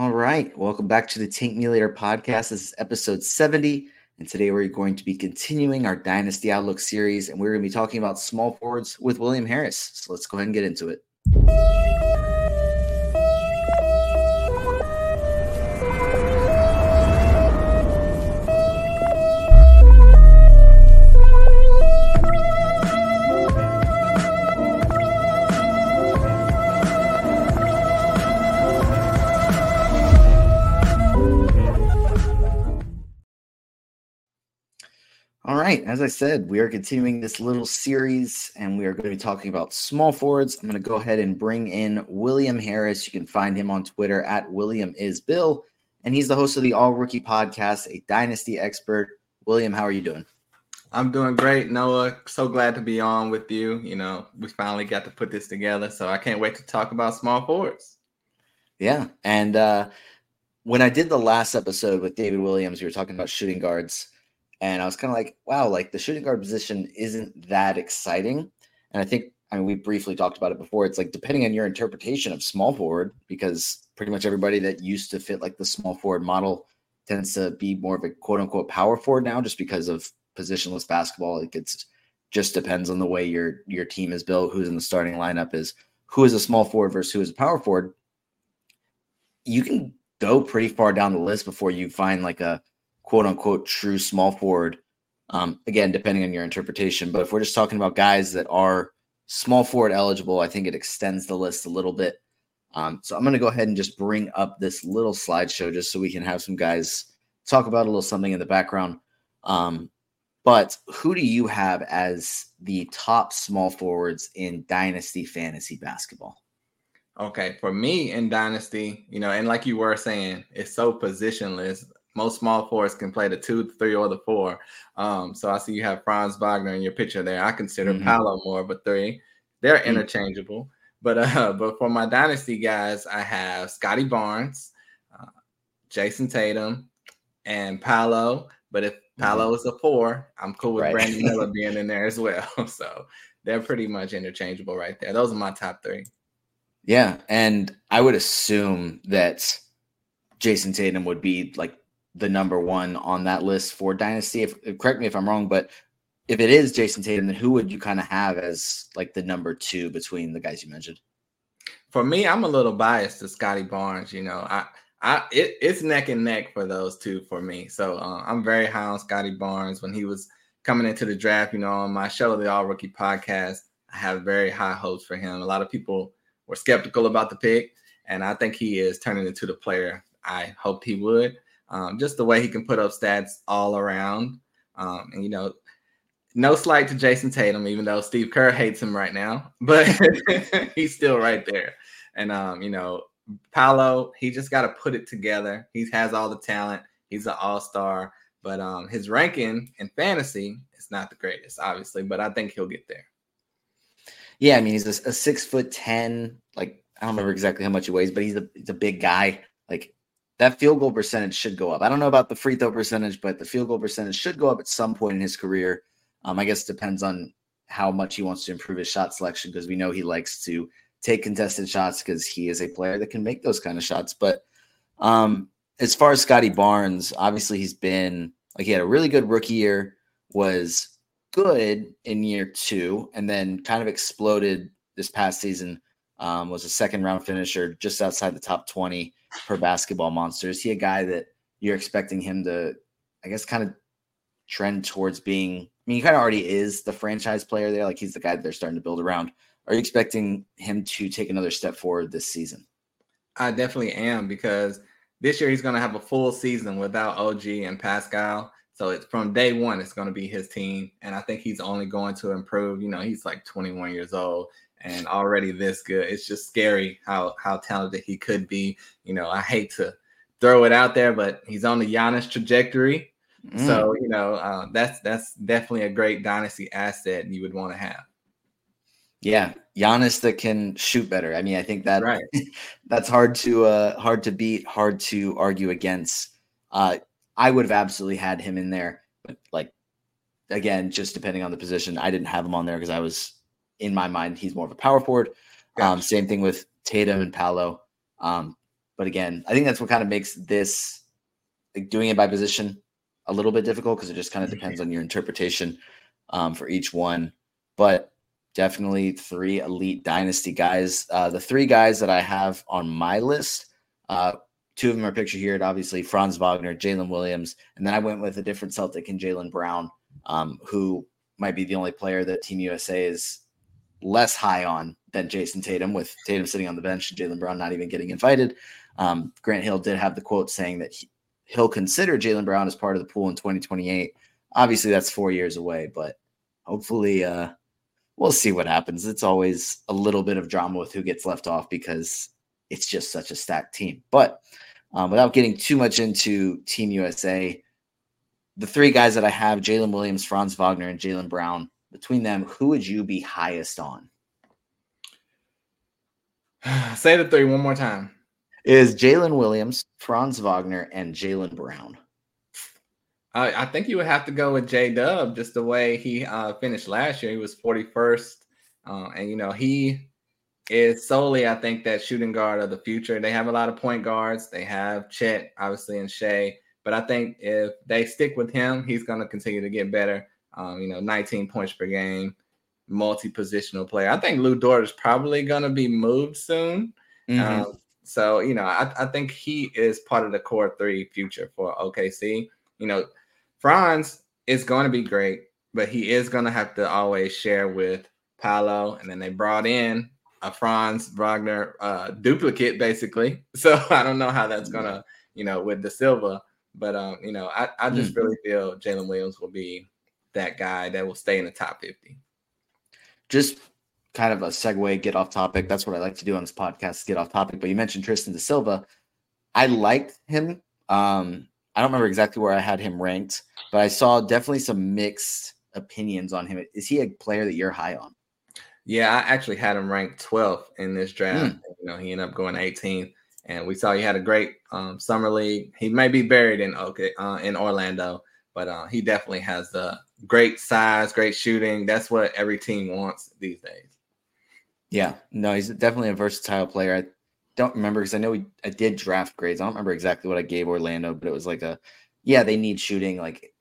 All right. Welcome back to the Tank Me Later podcast. This is episode 70. And today we're going to be continuing our Dynasty Outlook series. And we're going to be talking about small forwards with William Harris. So let's go ahead and get into it. All right, as I said, we are continuing this little series and we are going to be talking about small forwards. I'm going to go ahead and bring in William Harris. You can find him on Twitter at WilliamIsBill, and he's the host of the All Rookie Podcast, a Dynasty expert. William, how are you doing? I'm doing great, Noah. So glad to be on with you. You know, we finally got to put this together, so I can't wait to talk about small forwards. Yeah, and when I did the last episode with David Williams, we were talking about shooting guards. And I was kind of like, wow, like the shooting guard position isn't that exciting. And I mean, we briefly talked about it before. It's like depending on your interpretation of small forward, because pretty much everybody that used to fit like the small forward model tends to be more of a quote unquote power forward now, just because of positionless basketball. Like it's just depends on the way your team is built, who's in the starting lineup is who is a small forward versus who is a power forward. You can go pretty far down the list before you find like a quote unquote true small forward. Again, depending on your interpretation. But if we're just talking about guys that are small forward eligible, I think it extends the list a little bit. So I'm going to go ahead and just bring up this little slideshow just so we can have some guys talk about a little something in the background. But who do you have as the top small forwards in Dynasty fantasy basketball? Okay, for me in Dynasty, you know, and like you were saying, it's so positionless. Most small forwards can play the 2, the 3, or the 4. So I see you have Franz Wagner in your picture there. I consider Paolo more of a 3. They're interchangeable. But for my Dynasty guys, I have Scotty Barnes, Jason Tatum, and Paolo. But if Paolo is a 4, I'm cool with Brandon Miller being in there as well. So they're pretty much interchangeable right there. Those are my top 3. Yeah, and I would assume that Jason Tatum would be like the number 1 on that list for Dynasty. Correct me if I'm wrong, but if it is Jason Tatum, then who would you kind of have as like the number 2 between the guys you mentioned? For me, I'm a little biased to Scotty Barnes. You know, it's neck and neck for those two for me. So I'm very high on Scotty Barnes. When he was coming into the draft, you know, on my show, the All Rookie Podcast, I have very high hopes for him. A lot of people were skeptical about the pick, and I think he is turning into the player I hoped he would. Just the way he can put up stats all around. And, you know, no slight to Jason Tatum, even though Steve Kerr hates him right now, but he's still right there. And, you know, Paolo, he just got to put it together. He has all the talent. He's an all-star, but his ranking in fantasy is not the greatest, obviously, but I think he'll get there. Yeah, I mean, he's a 6'10", like, I don't remember exactly how much he weighs, but he's a big guy. Like, that field goal percentage should go up. I don't know about the free throw percentage, but the field goal percentage should go up at some point in his career. I guess it depends on how much he wants to improve his shot selection, because we know he likes to take contested shots because he is a player that can make those kind of shots. But as far as Scotty Barnes, obviously he's been like, he had a really good rookie year, was good in year 2, and then kind of exploded this past season. Was a second round finisher just outside the top 20 per Basketball Monster. Is he a guy that you're expecting him to, I guess, kind of trend towards being? I mean, he kind of already is the franchise player there. Like, he's the guy that they're starting to build around. Are you expecting him to take another step forward this season? I definitely am, because this year he's going to have a full season without OG and Pascal. So it's from day one, it's going to be his team. And I think he's only going to improve. You know, he's like 21 years old and already this good. It's just scary how talented he could be. You know, I hate to throw it out there, but he's on the Giannis trajectory. So, you know, that's definitely a great dynasty asset you would want to have. Yeah, Giannis that can shoot better. I mean, I think that that's hard to beat, hard to argue against. I would have absolutely had him in there, but like, again, just depending on the position, I didn't have him on there because I was, in my mind, he's more of a power forward. Gotcha. Same thing with Tatum and Paolo. But again, I think that's what kind of makes this, like, doing it by position a little bit difficult, because it just kind of depends on your interpretation for each one. But definitely 3 elite dynasty guys. The 3 guys that I have on my list, 2 of them are pictured here. Obviously, Franz Wagner, Jalen Williams, and then I went with a different Celtic in Jaylen Brown, who might be the only player that Team USA is less high on than Jason Tatum, with Tatum sitting on the bench and Jaylen Brown not even getting invited. Grant Hill did have the quote saying that he'll consider Jaylen Brown as part of the pool in 2028. Obviously, that's 4 years away, but hopefully we'll see what happens. It's always a little bit of drama with who gets left off because it's just such a stacked team. But without getting too much into Team USA, the 3 guys that I have, Jalen Williams, Franz Wagner, and Jaylen Brown, between them, who would you be highest on? Say the 3 one more time. Is Jalen Williams, Franz Wagner, and Jaylen Brown. I think you would have to go with J-Dub, just the way he finished last year. He was 41st. And, he is solely, I think, that shooting guard of the future. They have a lot of point guards. They have Chet, obviously, and Shea. But I think if they stick with him, he's going to continue to get better. 19 points per game, multi-positional player. I think Lou Dort is probably going to be moved soon. Mm-hmm. I think he is part of the core 3 future for OKC. Franz is going to be great, but he is going to have to always share with Paolo. And then they brought in a Franz Wagner duplicate, basically. So I don't know how that's going to, with Da Silva. But, I just really feel Jalen Williams will be that guy that will stay in the top 50. Just kind of a segue, get off topic. That's what I like to do on this podcast, get off topic. But you mentioned Tristan Da Silva. I liked him. I don't remember exactly where I had him ranked, but I saw definitely some mixed opinions on him. Is he a player that you're high on? Yeah, I actually had him ranked 12th in this draft. He ended up going 18th, and we saw he had a great summer league. He may be buried in Orlando, but he definitely has the great size, great shooting. That's what every team wants these days. Yeah, no, he's definitely a versatile player. I don't remember, because I know I did draft grades. I don't remember exactly what I gave Orlando, but it was like they need shooting. Like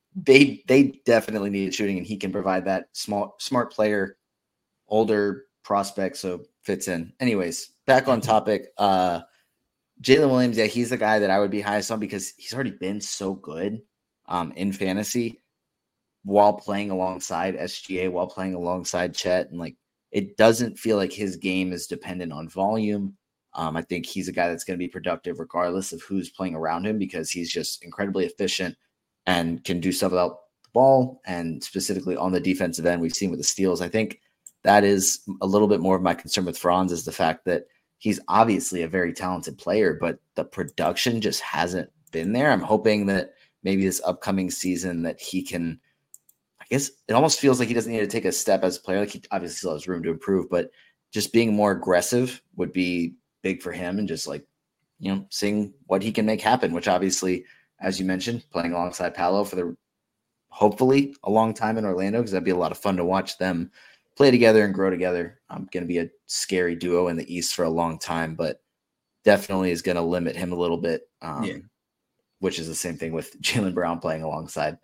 they definitely need shooting, and he can provide that. Smart player, older prospect, so fits in. Anyways, back on topic. Jalen Williams, yeah, he's the guy that I would be highest on because he's already been so good in fantasy while playing alongside SGA, while playing alongside Chet, and it doesn't feel like his game is dependent on volume. I think he's a guy that's going to be productive regardless of who's playing around him, because he's just incredibly efficient and can do stuff without the ball. And specifically on the defensive end, we've seen with the steals. I think that is a little bit more of my concern with Franz, is the fact that he's obviously a very talented player, but the production just hasn't been there. I'm hoping that maybe this upcoming season that he can, I guess it almost feels like he doesn't need to take a step as a player. Like, he obviously still has room to improve, but just being more aggressive would be big for him, and just seeing what he can make happen, which obviously, as you mentioned, playing alongside Paolo for hopefully a long time in Orlando, because that'd be a lot of fun to watch them play together and grow together. Going to be a scary duo in the East for a long time, but definitely is going to limit him a little bit, which is the same thing with Jaylen Brown playing alongside,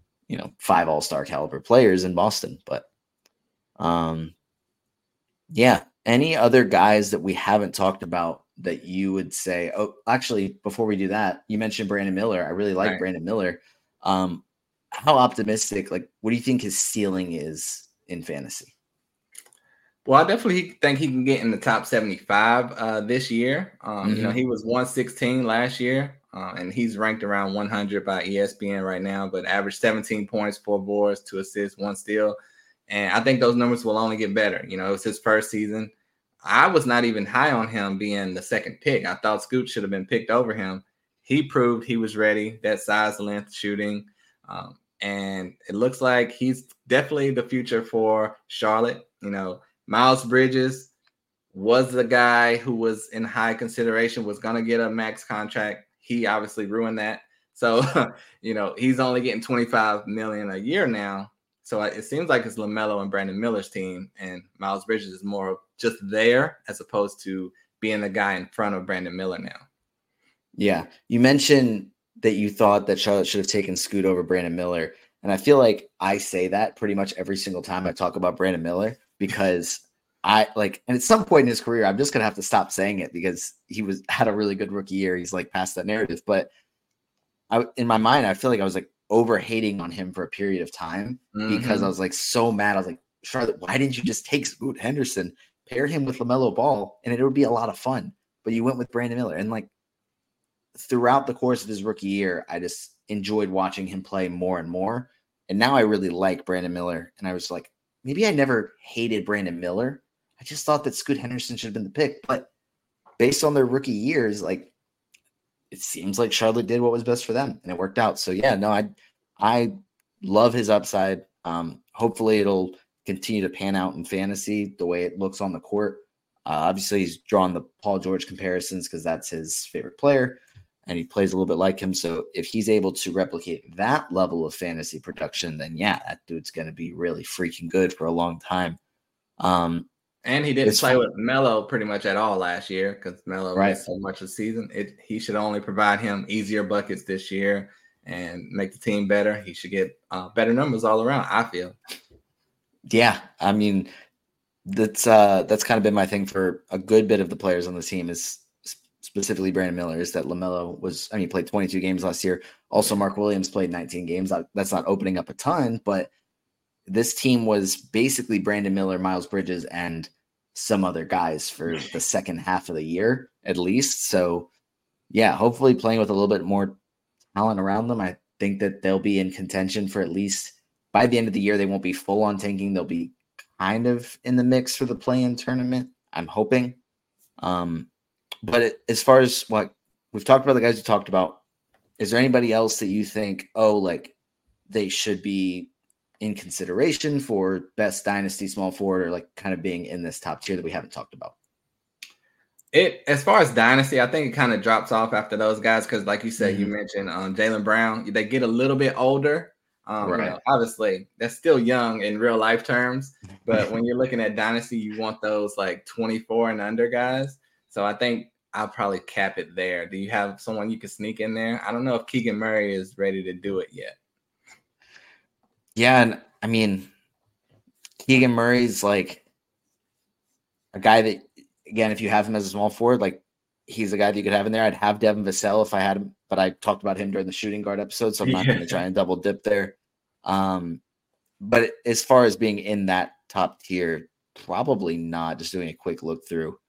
5 all-star caliber players in Boston. But any other guys that we haven't talked about that you would say, oh, actually, before we do that, you mentioned Brandon Miller. I really like Brandon Miller. How optimistic, what do you think his ceiling is in fantasy? Well, I definitely think he can get in the top 75 this year. He was 116 last year, and he's ranked around 100 by ESPN right now, but averaged 17 points, 4 boards, 2 assists, 1 steal. And I think those numbers will only get better. It was his first season. I was not even high on him being the second pick. I thought Scoot should have been picked over him. He proved he was ready, that size, length, shooting. And it looks like he's definitely the future for Charlotte. Miles Bridges was the guy who was in high consideration, was going to get a max contract. He obviously ruined that. So, he's only getting $25 million a year now. So it seems like it's LaMelo and Brandon Miller's team, and Miles Bridges is more just there as opposed to being the guy in front of Brandon Miller now. Yeah. You mentioned that you thought that Charlotte should have taken Scoot over Brandon Miller. And I feel like I say that pretty much every single time I talk about Brandon Miller because and at some point in his career, I'm just going to have to stop saying it because he had a really good rookie year. He's like past that narrative. But in my mind, I feel like I was like over hating on him for a period of time because I was like so mad. I was like, Charlotte, why didn't you just take Scoot Henderson, pair him with LaMelo Ball, and it would be a lot of fun? But you went with Brandon Miller. And like, throughout the course of his rookie year, I just enjoyed watching him play more and more. And now I really like Brandon Miller. And I was like, maybe I never hated Brandon Miller. I just thought that Scoot Henderson should have been the pick. But based on their rookie years, like it seems like Charlotte did what was best for them and it worked out. So yeah, no, I love his upside. Hopefully it'll continue to pan out in fantasy the way it looks on the court. Obviously he's drawn the Paul George comparisons because that's his favorite player. And he plays a little bit like him. So if he's able to replicate that level of fantasy production, then yeah, that dude's going to be really freaking good for a long time. And he didn't play with Melo pretty much at all last year because Melo missed so much of the season. He should only provide him easier buckets this year and make the team better. He should get better numbers all around, I feel. Yeah, I mean, that's kind of been my thing for a good bit of the players on the team is specifically Brandon Miller, is that LaMelo played 22 games last year. Also, Mark Williams played 19 games. That's not opening up a ton, but this team was basically Brandon Miller, Miles Bridges, and some other guys for the second half of the year, at least. So, yeah, hopefully playing with a little bit more talent around them. I think that they'll be in contention for at least by the end of the year. They won't be full on tanking. They'll be kind of in the mix for the play-in tournament, I'm hoping. But as far as what we've talked about, the guys we talked about, is there anybody else that you think, they should be in consideration for best dynasty small forward or like kind of being in this top tier that we haven't talked about? As far as dynasty, I think it kind of drops off after those guys because, like you said, you mentioned Jaylen Brown. They get a little bit older. Obviously, they're still young in real life terms, but when you're looking at dynasty, you want those like 24 and under guys. So I think I'll probably cap it there. Do you have someone you can sneak in there? I don't know if Keegan Murray is ready to do it yet. Yeah, and I mean, Keegan Murray's like a guy that, again, if you have him as a small forward, like he's a guy that you could have in there. I'd have Devin Vassell if I had him, but I talked about him during the shooting guard episode, so I'm not going to try and double dip there. But as far as being in that top tier, probably not. Just doing a quick look through.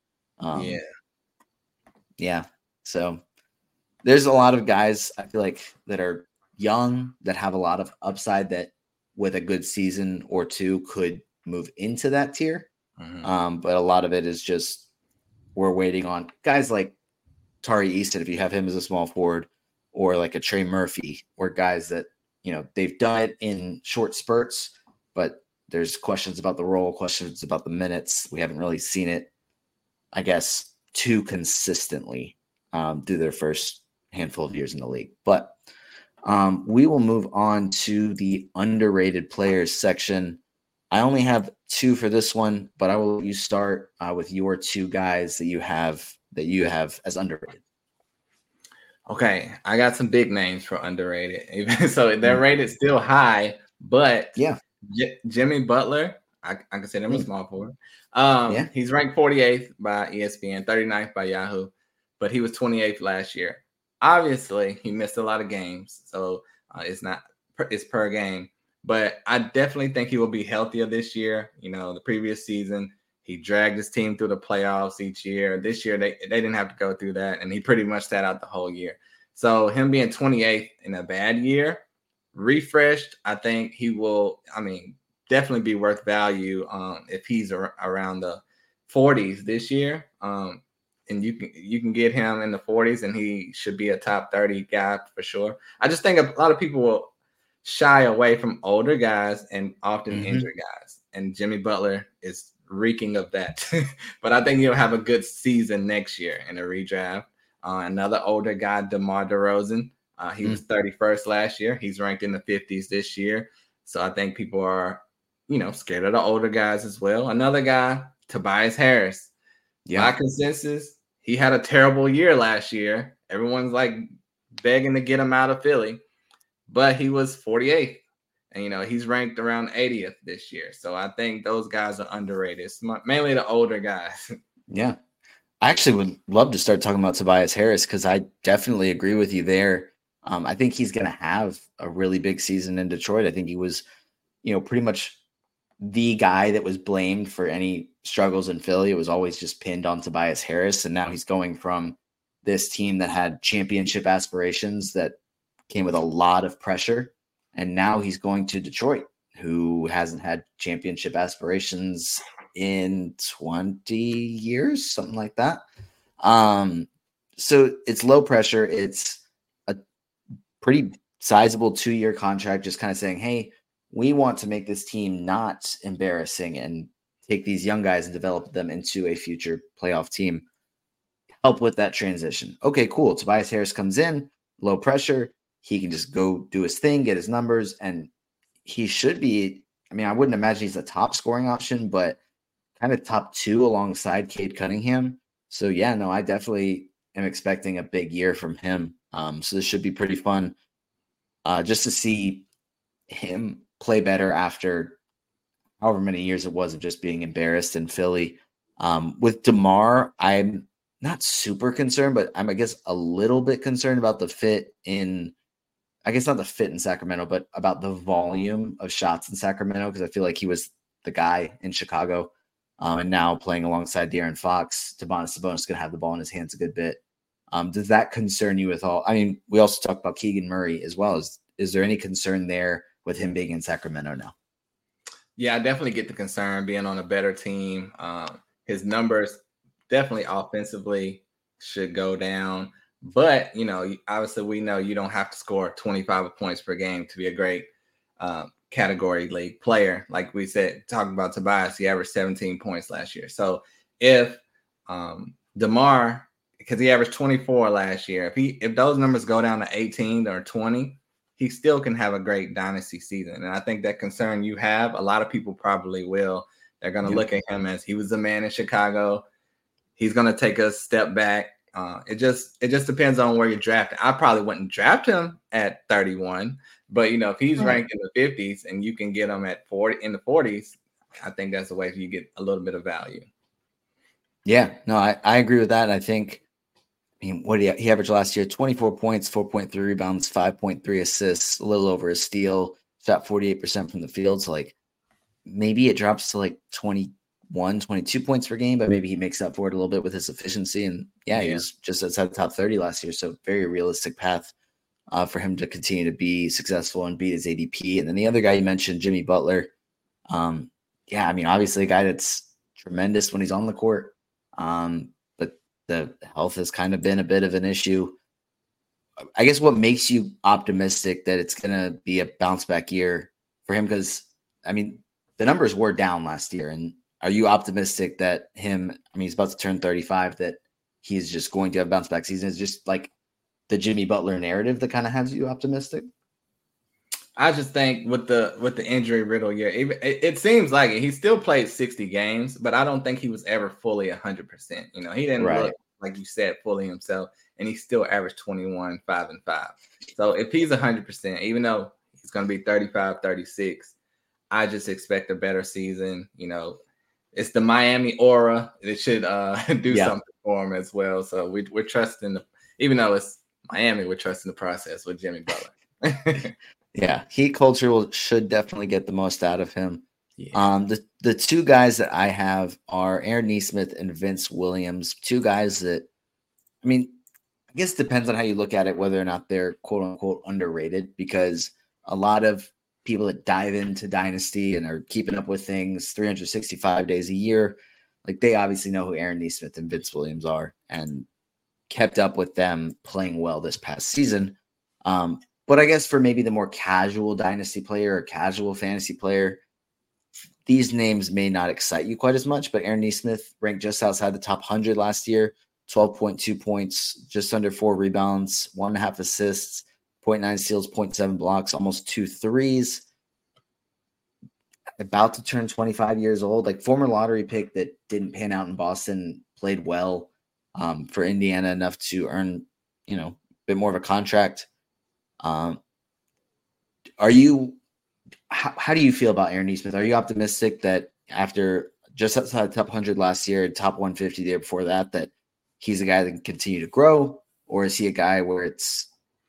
Yeah. So there's a lot of guys I feel like that are young that have a lot of upside that with a good season or two could move into that tier. But a lot of it is just we're waiting on guys like Tari Easton, if you have him as a small forward, or like a Trey Murphy, or guys that, they've done it in short spurts, but there's questions about the role, questions about the minutes. We haven't really seen it, I guess, too consistently through their first handful of years in the league. But we will move on to the underrated players section. I only have two for this one, but I will let you start with your two guys that you have as underrated. Okay, I got some big names for underrated. So they're rated still high, but Jimmy Butler, I consider him a small forward. He's ranked 48th by ESPN, 39th by Yahoo, but he was 28th last year. Obviously, he missed a lot of games, so it's per game. But I definitely think he will be healthier this year. The previous season, he dragged his team through the playoffs each year. This year, they didn't have to go through that, and he pretty much sat out the whole year. So him being 28th in a bad year, refreshed, I think he will, definitely be worth value if he's around the 40s this year. And you can get him in the 40s, and he should be a top 30 guy for sure. I just think a lot of people will shy away from older guys and often injured guys. And Jimmy Butler is reeking of that. But I think he'll have a good season next year in a redraft. Another older guy, DeMar DeRozan. He was 31st last year. He's ranked in the 50s this year. So I think people are, scared of the older guys as well. Another guy, Tobias Harris. By consensus, he had a terrible year last year. Everyone's like begging to get him out of Philly, but he was 48th. And, he's ranked around 80th this year. So I think those guys are underrated. It's mainly the older guys. Yeah. I actually would love to start talking about Tobias Harris because I definitely agree with you there. I think he's going to have a really big season in Detroit. I think he was, pretty much the guy that was blamed for any struggles in Philly. It was always just pinned on Tobias Harris. And now he's going from this team that had championship aspirations that came with a lot of pressure. And now he's going to Detroit, who hasn't had championship aspirations in 20 years, something like that. So it's low pressure. It's a pretty sizable 2-year contract, just kind of saying, hey, we want to make this team not embarrassing and take these young guys and develop them into a future playoff team. Help with that transition. Okay, cool. Tobias Harris comes in, low pressure. He can just go do his thing, get his numbers, and he should be, I wouldn't imagine he's a top scoring option, but kind of top 2 alongside Cade Cunningham. So yeah, no, I definitely am expecting a big year from him. So this should be pretty fun just to see him play better after however many years it was of just being embarrassed in Philly. With DeMar, I'm not super concerned, but I'm, I guess, a little bit concerned about the fit in, I guess not the fit in Sacramento, but about the volume of shots in Sacramento, because I feel like he was the guy in Chicago. And now playing alongside De'Aaron Fox, Domantas Sabonis is going to have the ball in his hands a good bit. Does that concern you at all? We also talked about Keegan Murray as well. Is there any concern there with him being in Sacramento now? Yeah, I definitely get the concern being on a better team. His numbers definitely offensively should go down. But, obviously we know you don't have to score 25 points per game to be a great category league player. Like we said, talking about Tobias, he averaged 17 points last year. So if DeMar, because he averaged 24 last year, if those numbers go down to 18 or 20, he still can have a great dynasty season. And I think that concern you have, a lot of people probably will. They're going to look at him as he was the man in Chicago. He's going to take a step back. It just depends on where you're drafted. I probably wouldn't draft him at 31, but if he's ranked in the 50s and you can get him at 40 in the 40s, I think that's the way you get a little bit of value. Yeah, no, I agree with that. I think, what did he averaged last year? 24 points, 4.3 rebounds, 5.3 assists, a little over a steal, shot 48% from the field. So maybe it drops to 21, 22 points per game, but maybe he makes up for it a little bit with his efficiency. And he was just outside the top 30 last year. So very realistic path for him to continue to be successful and beat his ADP. And then the other guy you mentioned, Jimmy Butler. Obviously a guy that's tremendous when he's on the court. But the health has kind of been a bit of an issue. I guess what makes you optimistic that it's going to be a bounce back year for him? Because, the numbers were down last year. And are you optimistic that he's about to turn 35, that he's just going to have a bounce back season? Is just like the Jimmy Butler narrative that kind of has you optimistic? I just think with the injury riddle year, it seems like it. He still played 60 games, but I don't think he was ever fully 100%. He didn't look, like you said, fully himself, and he still averaged 21, 5 and 5. So if he's 100%, even though he's going to be 35, 36, I just expect a better season. It's the Miami aura. It should do something for him as well. So we're trusting even though it's Miami, we're trusting the process with Jimmy Butler. Yeah, Heat culture should definitely get the most out of him. Yeah. The two guys that I have are Aaron Nesmith and Vince Williams. Two guys that, I guess it depends on how you look at it, whether or not they're quote unquote underrated, because a lot of people that dive into Dynasty and are keeping up with things 365 days a year, they obviously know who Aaron Nesmith and Vince Williams are and kept up with them playing well this past season. But I guess for maybe the more casual Dynasty player or casual fantasy player, these names may not excite you quite as much. But Aaron Nesmith ranked just outside the top 100 last year, 12.2 points, just under 4 rebounds, 1.5 assists, 0.9 steals, 0.7 blocks, almost 2 threes. About to turn 25 years old, former lottery pick that didn't pan out in Boston, played well. for Indiana enough to earn, a bit more of a contract. How do you feel about Aaron Nesmith? Are you optimistic that after just outside the top 100 last year, top 150 the year before that he's a guy that can continue to grow? Or is he a guy where it's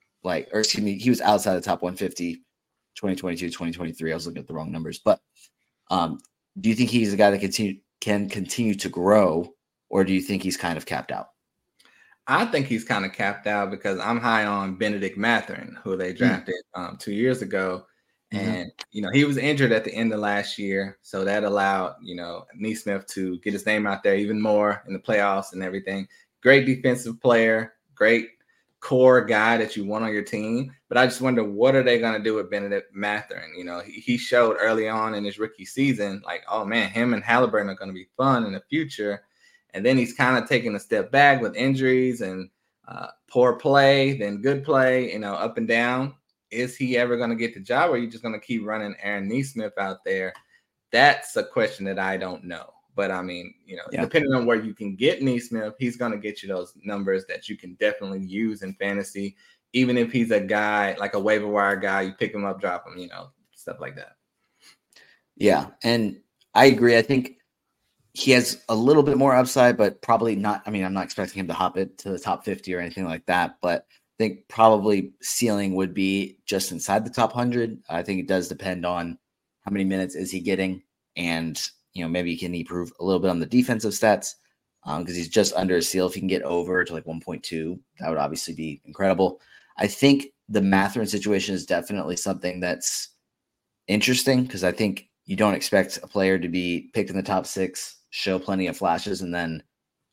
he was outside the top 150, 2022, 2023. I was looking at the wrong numbers. But do you think he's a guy that can continue to grow, or do you think he's kind of capped out? I think he's kind of capped out because I'm high on Bennedict Mathurin, who they drafted 2 years ago. And, he was injured at the end of last year. So that allowed, Nesmith to get his name out there even more in the playoffs and everything. Great defensive player, great core guy that you want on your team. But I just wonder, what are they going to do with Bennedict Mathurin? He showed early on in his rookie season, like, oh, man, him and Halliburton are going to be fun in the future. And then he's kind of taking a step back with injuries and poor play, then good play, up and down. Is he ever going to get the job, or are you just going to keep running Aaron Nesmith out there? That's a question that I don't know. But, I mean, depending on where you can get Nesmith, he's going to get you those numbers that you can definitely use in fantasy, even if he's a guy, like a waiver wire guy, you pick him up, drop him, stuff like that. Yeah, and I agree. I think he has a little bit more upside, but probably not. I mean, I'm not expecting him to hop it to the top 50 or anything like that, but I think probably ceiling would be just inside the top 100. I think it does depend on how many minutes is he getting, and maybe can he improve a little bit on the defensive stats, because he's just under a seal. If he can get over to like 1.2, that would obviously be incredible. I think the Mathurin situation is definitely something that's interesting, because I think you don't expect a player to be picked in the top 6, show plenty of flashes, and then,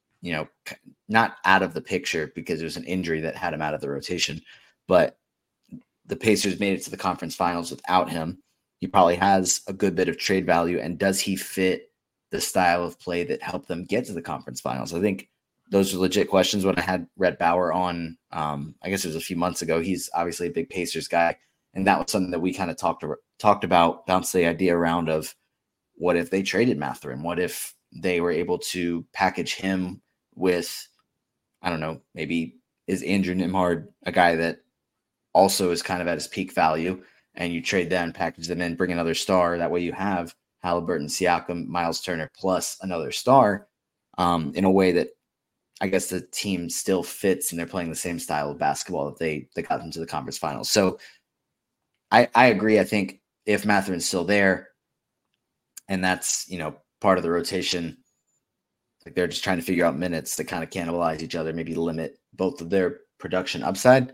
not out of the picture because there's an injury that had him out of the rotation. But the Pacers made it to the conference finals without him. He probably has a good bit of trade value. And does he fit the style of play that helped them get to the conference finals? I think those are legit questions. When I had Rhett Bauer on, I guess it was a few months ago, he's obviously a big Pacers guy. And that was something that we kind of talked about, bounced the idea around of, what if they traded Mathurin? What if they were able to package him with, I don't know, maybe is Andrew Nembhard a guy that also is kind of at his peak value, and you trade them, package them in, bring another star. That way you have Halliburton, Siakam, Miles Turner, plus another star, in a way that I guess the team still fits and they're playing the same style of basketball that they got them to the conference finals. So I agree. I think if Mathurin's still there and that's, part of the rotation, like they're just trying to figure out minutes to kind of cannibalize each other, maybe limit both of their production upside.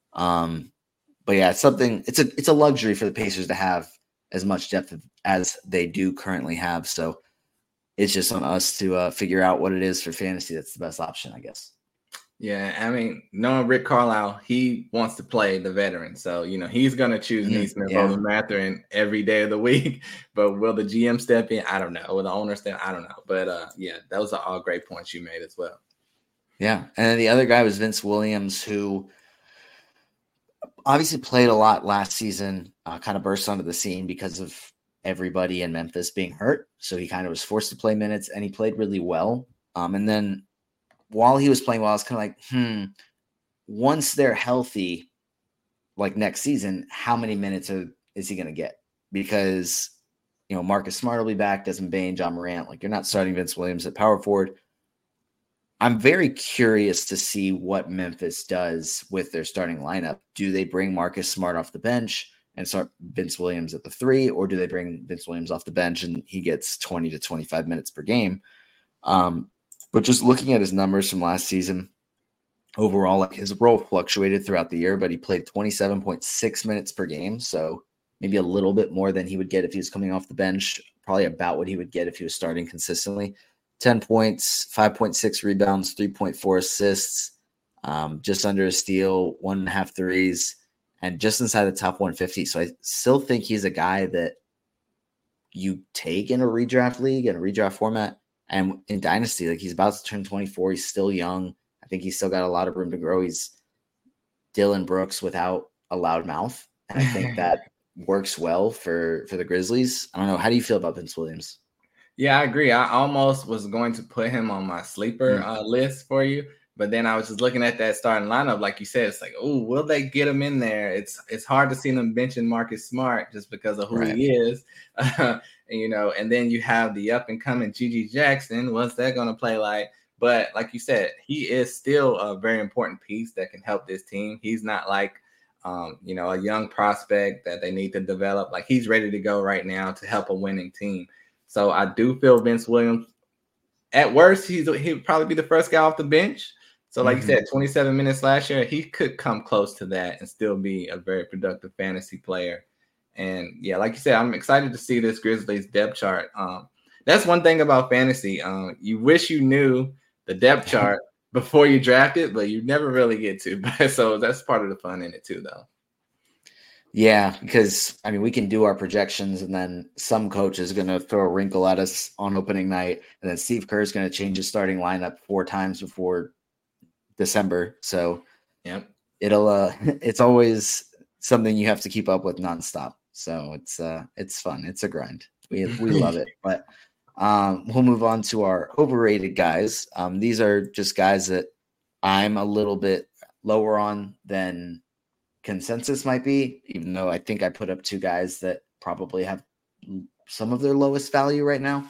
But yeah, it's a luxury for the Pacers to have as much depth as they do currently have. So it's just on us to figure out what it is for fantasy that's the best option, I guess. Yeah, I mean, knowing Rick Carlisle, he wants to play the veteran. So, he's going to choose Nesmith over Mathurin every day of the week. But will the GM step in? I don't know. Will the owner step? I don't know. But, those are all great points you made as well. Yeah, and then the other guy was Vince Williams, who obviously played a lot last season, kind of burst onto the scene because of everybody in Memphis being hurt. So he kind of was forced to play minutes, and he played really well. And then while he was playing well, I was kind of like, once they're healthy, like next season, how many minutes is he going to get? Because, Marcus Smart will be back, Desmond Bane, John Morant. Like, you're not starting Vince Williams at power forward. I'm very curious to see what Memphis does with their starting lineup. Do they bring Marcus Smart off the bench and start Vince Williams at the 3, or do they bring Vince Williams off the bench and he gets 20 to 25 minutes per game? But just looking at his numbers from last season, overall, like his role fluctuated throughout the year, but he played 27.6 minutes per game. So maybe a little bit more than he would get if he was coming off the bench, probably about what he would get if he was starting consistently. 10 points, 5.6 rebounds, 3.4 assists, just under a steal, 1.5 threes, and just inside the top 150. So I still think he's a guy that you take in a redraft league, in a redraft format. And in Dynasty, like he's about to turn 24. He's still young. I think he's still got a lot of room to grow. He's Dylan Brooks without a loud mouth. And I think that works well for the Grizzlies. I don't know. How do you feel about Vince Williams? Yeah, I agree. I almost was going to put him on my sleeper list for you, but then I was just looking at that starting lineup, like you said. It's like, oh, will they get him in there? It's hard to see them benching Marcus Smart just because of who Right. he is, and, and then you have the up and coming Gigi Jackson. What's that going to play like? But like you said, he is still a very important piece that can help this team. He's not like a young prospect that they need to develop. Like, he's ready to go right now to help a winning team. So I do feel Vince Williams, at worst, he'd probably be the first guy off the bench. So like you said, 27 minutes last year, he could come close to that and still be a very productive fantasy player. And yeah, like you said, I'm excited to see this Grizzlies depth chart. That's one thing about fantasy. You wish you knew the depth chart before you draft it, but you never really get to. So that's part of the fun in it too, though. Yeah, because we can do our projections, and then some coach is going to throw a wrinkle at us on opening night, and then Steve Kerr is going to change his starting lineup 4 times before December. So it's always something you have to keep up with nonstop. So it's fun. It's a grind. We love it. But we'll move on to our overrated guys. These are just guys that I'm a little bit lower on than consensus might be, even though I think I put up 2 guys that probably have some of their lowest value right now.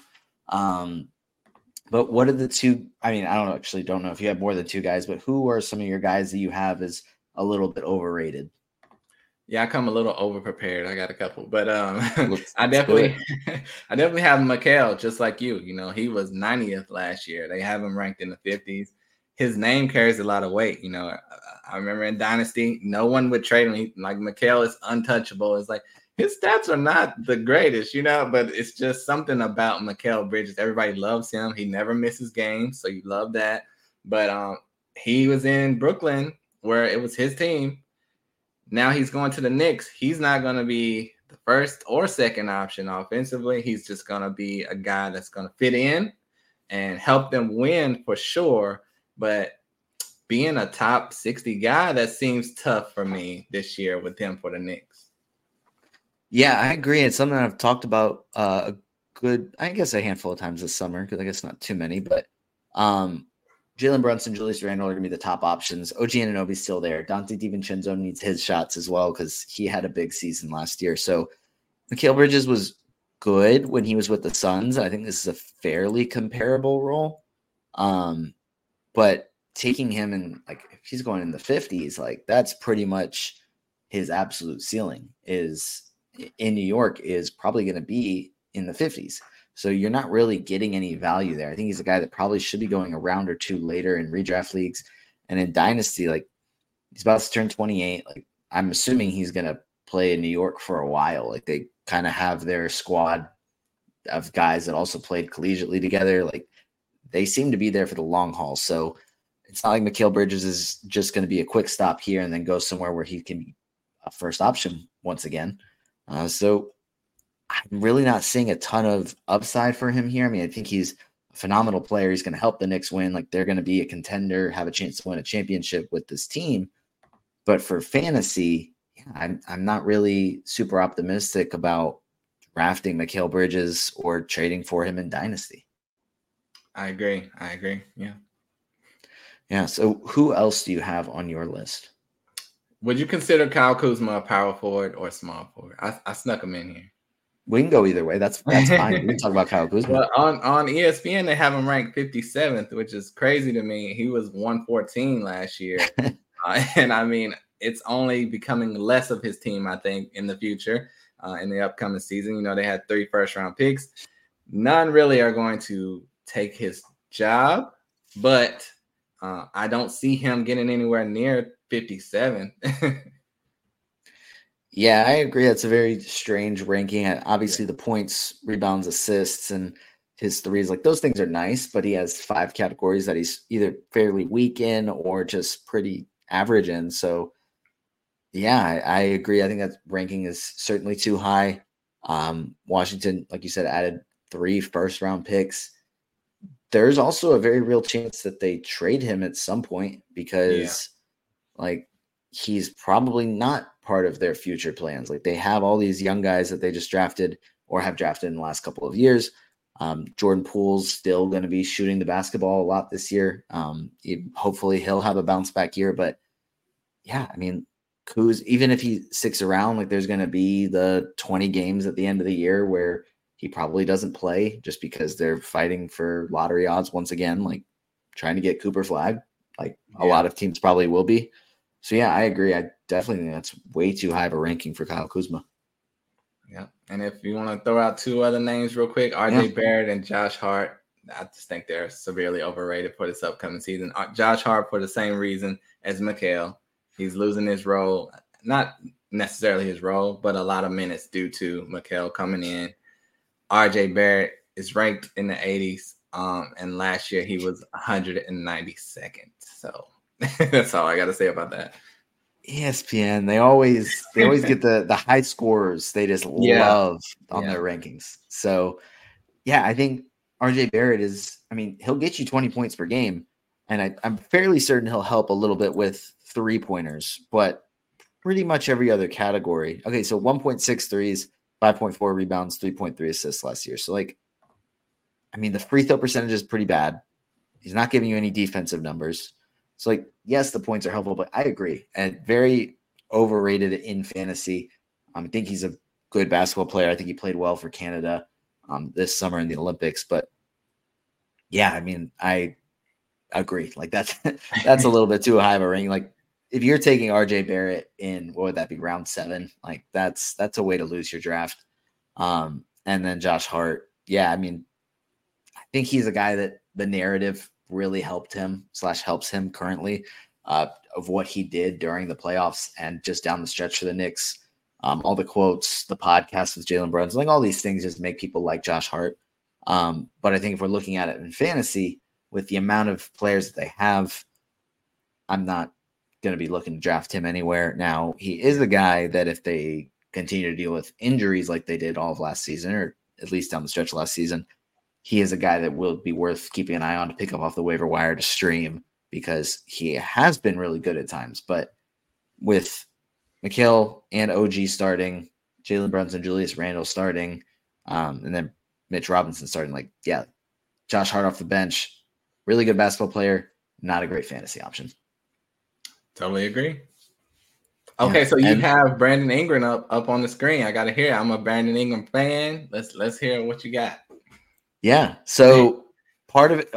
But what are the 2? I don't know if you have more than 2 guys, but who are some of your guys that you have as a little bit overrated? Yeah, I come a little over prepared. I got a couple, but I definitely have Mikal, just like you. He was 90th last year. They have him ranked in the 50s. His name carries a lot of weight. I remember in Dynasty, no one would trade him. Mikal is untouchable. It's like, his stats are not the greatest, but it's just something about Mikal Bridges. Everybody loves him. He never misses games, so you love that. But he was in Brooklyn where it was his team. Now he's going to the Knicks. He's not going to be the first or second option offensively. He's just going to be a guy that's going to fit in and help them win for sure. But being a top 60 guy, that seems tough for me this year with him for the Knicks. Yeah, I agree. It's something I've talked about a handful of times this summer, because I guess not too many, but Jalen Brunson, Julius Randle are going to be the top options. OG Anunoby's still there. Dante DiVincenzo needs his shots as well because he had a big season last year. So Mikal Bridges was good when he was with the Suns. I think this is a fairly comparable role. But taking him in, if he's going in the 50s, that's pretty much his absolute ceiling is in New York is probably going to be in the 50s. So you're not really getting any value there. I think he's a guy that probably should be going a round or 2 later in redraft leagues. And in Dynasty, he's about to turn 28. I'm assuming he's going to play in New York for a while. They kind of have their squad of guys that also played collegiately together. They seem to be there for the long haul. So it's not like Mikal Bridges is just going to be a quick stop here and then go somewhere where he can be a first option once again. So I'm really not seeing a ton of upside for him here. I think he's a phenomenal player. He's going to help the Knicks win. They're going to be a contender, have a chance to win a championship with this team. But for fantasy, I'm not really super optimistic about drafting Mikal Bridges or trading for him in Dynasty. I agree. Yeah. Yeah. So who else do you have on your list? Would you consider Kyle Kuzma a power forward or a small forward? I snuck him in here. We can go either way. That's fine. We can talk about Kyle Kuzma. Well, on ESPN, they have him ranked 57th, which is crazy to me. He was 114 last year. And it's only becoming less of his team, I think, in the future, in the upcoming season. They had 3 first-round picks. None really are going to take his job, but I don't see him getting anywhere near 57. Yeah, I agree. That's a very strange ranking. Obviously, the points, rebounds, assists, and his threes, those things are nice, but he has 5 categories that he's either fairly weak in or just pretty average in. So, yeah, I agree. I think that ranking is certainly too high. Washington, like you said, added 3 first-round picks. There's also a very real chance that they trade him at some point because, he's probably not part of their future plans. They have all these young guys that they just drafted or have drafted in the last couple of years. Jordan Poole's still going to be shooting the basketball a lot this year. Hopefully he'll have a bounce back year, but yeah, I mean, Kuz, even if he sticks around, like there's going to be the 20 games at the end of the year where he probably doesn't play just because they're fighting for lottery odds once again, like trying to get Cooper Flag, like a lot of teams probably will be. So yeah, I agree. I definitely think that's way too high of a ranking for Kyle Kuzma. Yeah. And if you want to throw out two other names real quick, RJ Barrett and Josh Hart, I just think they're severely overrated for this upcoming season. Josh Hart for the same reason as Mikal. He's losing his role, not necessarily his role, but a lot of minutes due to Mikal coming in. RJ Barrett is ranked in the 80s, and last year he was 192nd. So that's all I got to say about that. ESPN, they always get the high scores. They just love on their rankings. So yeah, I think RJ Barrett he'll get you 20 points per game, and I'm fairly certain he'll help a little bit with 3-pointers, but pretty much every other category. Okay, so 1.6 threes, 5.4 rebounds, 3.3 assists last year. So the free throw percentage is pretty bad. He's not giving you any defensive numbers. So yes, the points are helpful, but I agree. And very overrated in fantasy. I think he's a good basketball player. I think he played well for Canada this summer in the Olympics. But yeah, I agree. That's a little bit too high of a ranking. If you're taking RJ Barrett in, what would that be, round 7? That's a way to lose your draft. And then Josh Hart. Yeah, I think he's a guy that the narrative really helps him currently of what he did during the playoffs and just down the stretch for the Knicks. All the quotes, the podcast with Jalen Brunson, all these things just make people like Josh Hart. But I think if we're looking at it in fantasy, with the amount of players that they have, I'm not going to be looking to draft him anywhere. Now, he is a guy that if they continue to deal with injuries like they did all of last season, or at least down the stretch last season, he is a guy that will be worth keeping an eye on to pick up off the waiver wire to stream, because he has been really good at times. But with Mikal and OG starting, Jalen Brunson, Julius Randle starting, and then Mitch Robinson starting, Josh Hart off the bench, really good basketball player, not a great fantasy option. Totally agree. Okay, so you have Brandon Ingram up on the screen. I got to hear it. I'm a Brandon Ingram fan. Let's hear what you got. Yeah. So part of it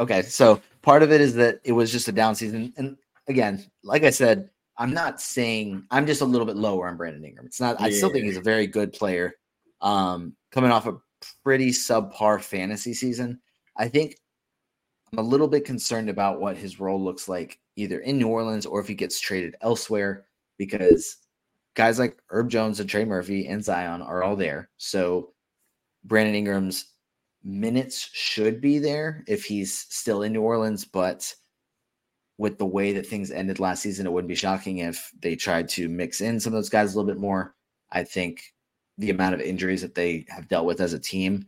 is that it was just a down season. And again, like I said, I'm just a little bit lower on Brandon Ingram. It's not, I still think he's a very good player. Coming off a pretty subpar fantasy season. I think I'm a little bit concerned about what his role looks like either in New Orleans or if he gets traded elsewhere, because guys like Herb Jones and Trey Murphy and Zion are all there. So Brandon Ingram's minutes should be there if he's still in New Orleans, but with the way that things ended last season, it wouldn't be shocking if they tried to mix in some of those guys a little bit more. I think the amount of injuries that they have dealt with as a team,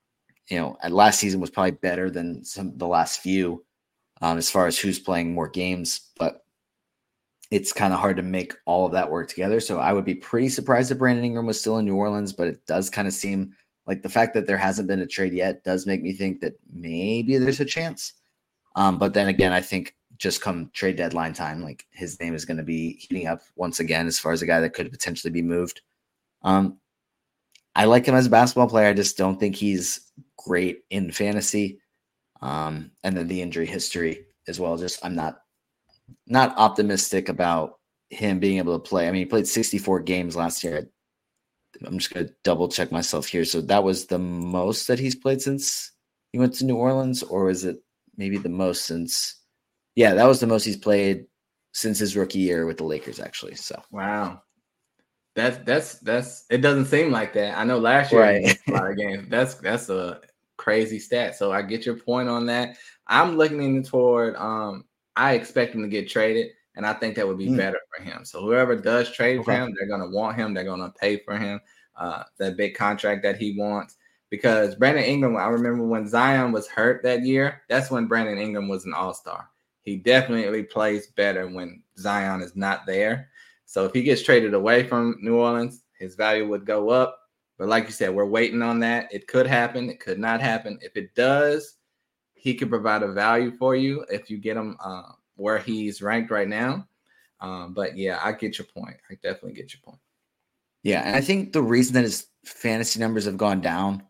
last season was probably better than the last few as far as who's playing more games, but it's kind of hard to make all of that work together. So I would be pretty surprised if Brandon Ingram was still in New Orleans, but it does kind of seem like the fact that there hasn't been a trade yet does make me think that maybe there's a chance. But then again, I think just come trade deadline time, his name is going to be heating up once again as far as a guy that could potentially be moved. I like him as a basketball player. I just don't think he's great in fantasy. And then the injury history as well. Just I'm not optimistic about him being able to play. He played 64 games last year. I'm just going to double check myself here. So that was the most that he's played since he went to New Orleans, or is it maybe the most since? Yeah, that was the most he's played since his rookie year with the Lakers, actually. So wow, that's it doesn't seem like that. I know last year he played a lot of games. That's a crazy stat. So I get your point on that. I'm looking toward. I expect him to get traded, and I think that would be better for him. So whoever does trade for him, they're going to want him. They're going to pay for him that big contract that he wants. Because Brandon Ingram, I remember when Zion was hurt that year, that's when Brandon Ingram was an all-star. He definitely plays better when Zion is not there. So if he gets traded away from New Orleans, his value would go up. But like you said, we're waiting on that. It could happen. It could not happen. If it does, he could provide a value for you if you get him where he's ranked right now. But yeah, I get your point. I definitely get your point. Yeah, and I think the reason that his fantasy numbers have gone down,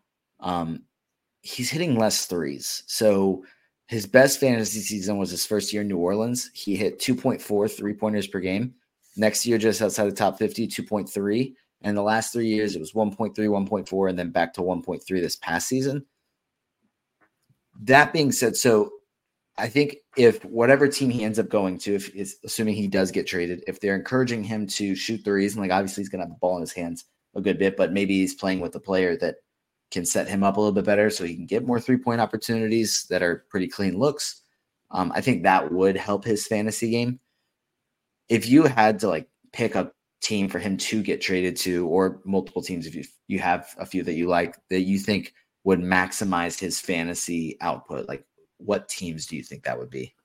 he's hitting less threes. So his best fantasy season was his first year in New Orleans. He hit 2.4 3-pointers per game. Next year, just outside the top 50, 2.3. And the last 3 years, it was 1.3, 1.4, and then back to 1.3 this past season. That being said, so I think if whatever team he ends up going to, if it's assuming he does get traded, if they're encouraging him to shoot threes, and like obviously he's going to have the ball in his hands a good bit, but maybe he's playing with a player that can set him up a little bit better so he can get more 3-point opportunities that are pretty clean looks. I think that would help his fantasy game. If you had to like pick a team for him to get traded to, or multiple teams, if you have a few that you like that you think would maximize his fantasy output, like what teams do you think that would be?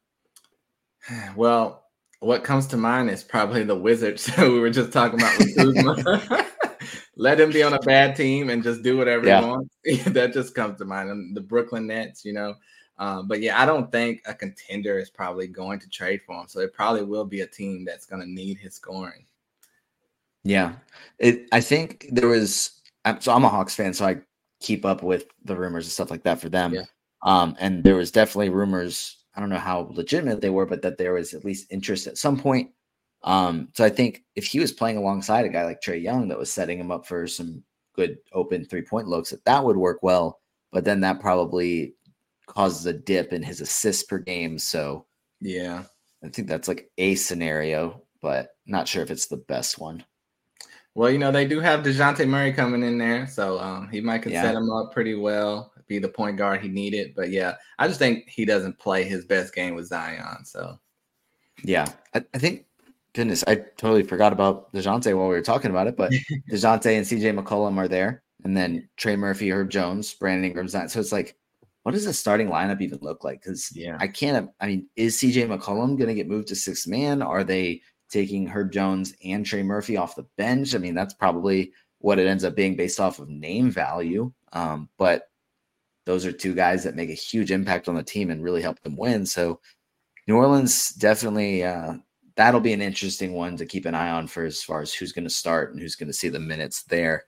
Well, what comes to mind is probably the Wizards. We were just talking about with Kuzma. Let him be on a bad team and just do whatever he wants. That just comes to mind. And the Brooklyn Nets, but yeah, I don't think a contender is probably going to trade for him. So it probably will be a team that's going to need his scoring. Yeah. I think there was, so I'm a Hawks fan, so I keep up with the rumors and stuff like that for them. Yeah. And there was definitely rumors, I don't know how legitimate they were, but that there was at least interest at some point. So I think if he was playing alongside a guy like Trae Young that was setting him up for some good open 3-point looks, that would work well. But then that probably causes a dip in his assists per game. So yeah, I think that's like a scenario, but not sure if it's the best one. Well, they do have DeJounte Murray coming in there, so he might can set him up pretty well, be the point guard he needed. But yeah, I just think he doesn't play his best game with Zion. So yeah, I think, goodness, I totally forgot about DeJounte while we were talking about it, but DeJounte and CJ McCollum are there, and then Trey Murphy, Herb Jones, Brandon Ingram's not. So it's like, what does the starting lineup even look like? Because is CJ McCollum going to get moved to sixth man? Are they taking Herb Jones and Trey Murphy off the bench? I mean, that's probably what it ends up being based off of name value. But those are two guys that make a huge impact on the team and really help them win. So New Orleans definitely, that'll be an interesting one to keep an eye on for as far as who's going to start and who's going to see the minutes there.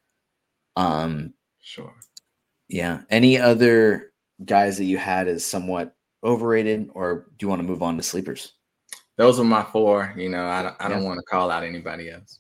Sure. Yeah. Any other guys that you had as somewhat overrated, or do you want to move on to sleepers? Those are my four. I don't want to call out anybody else.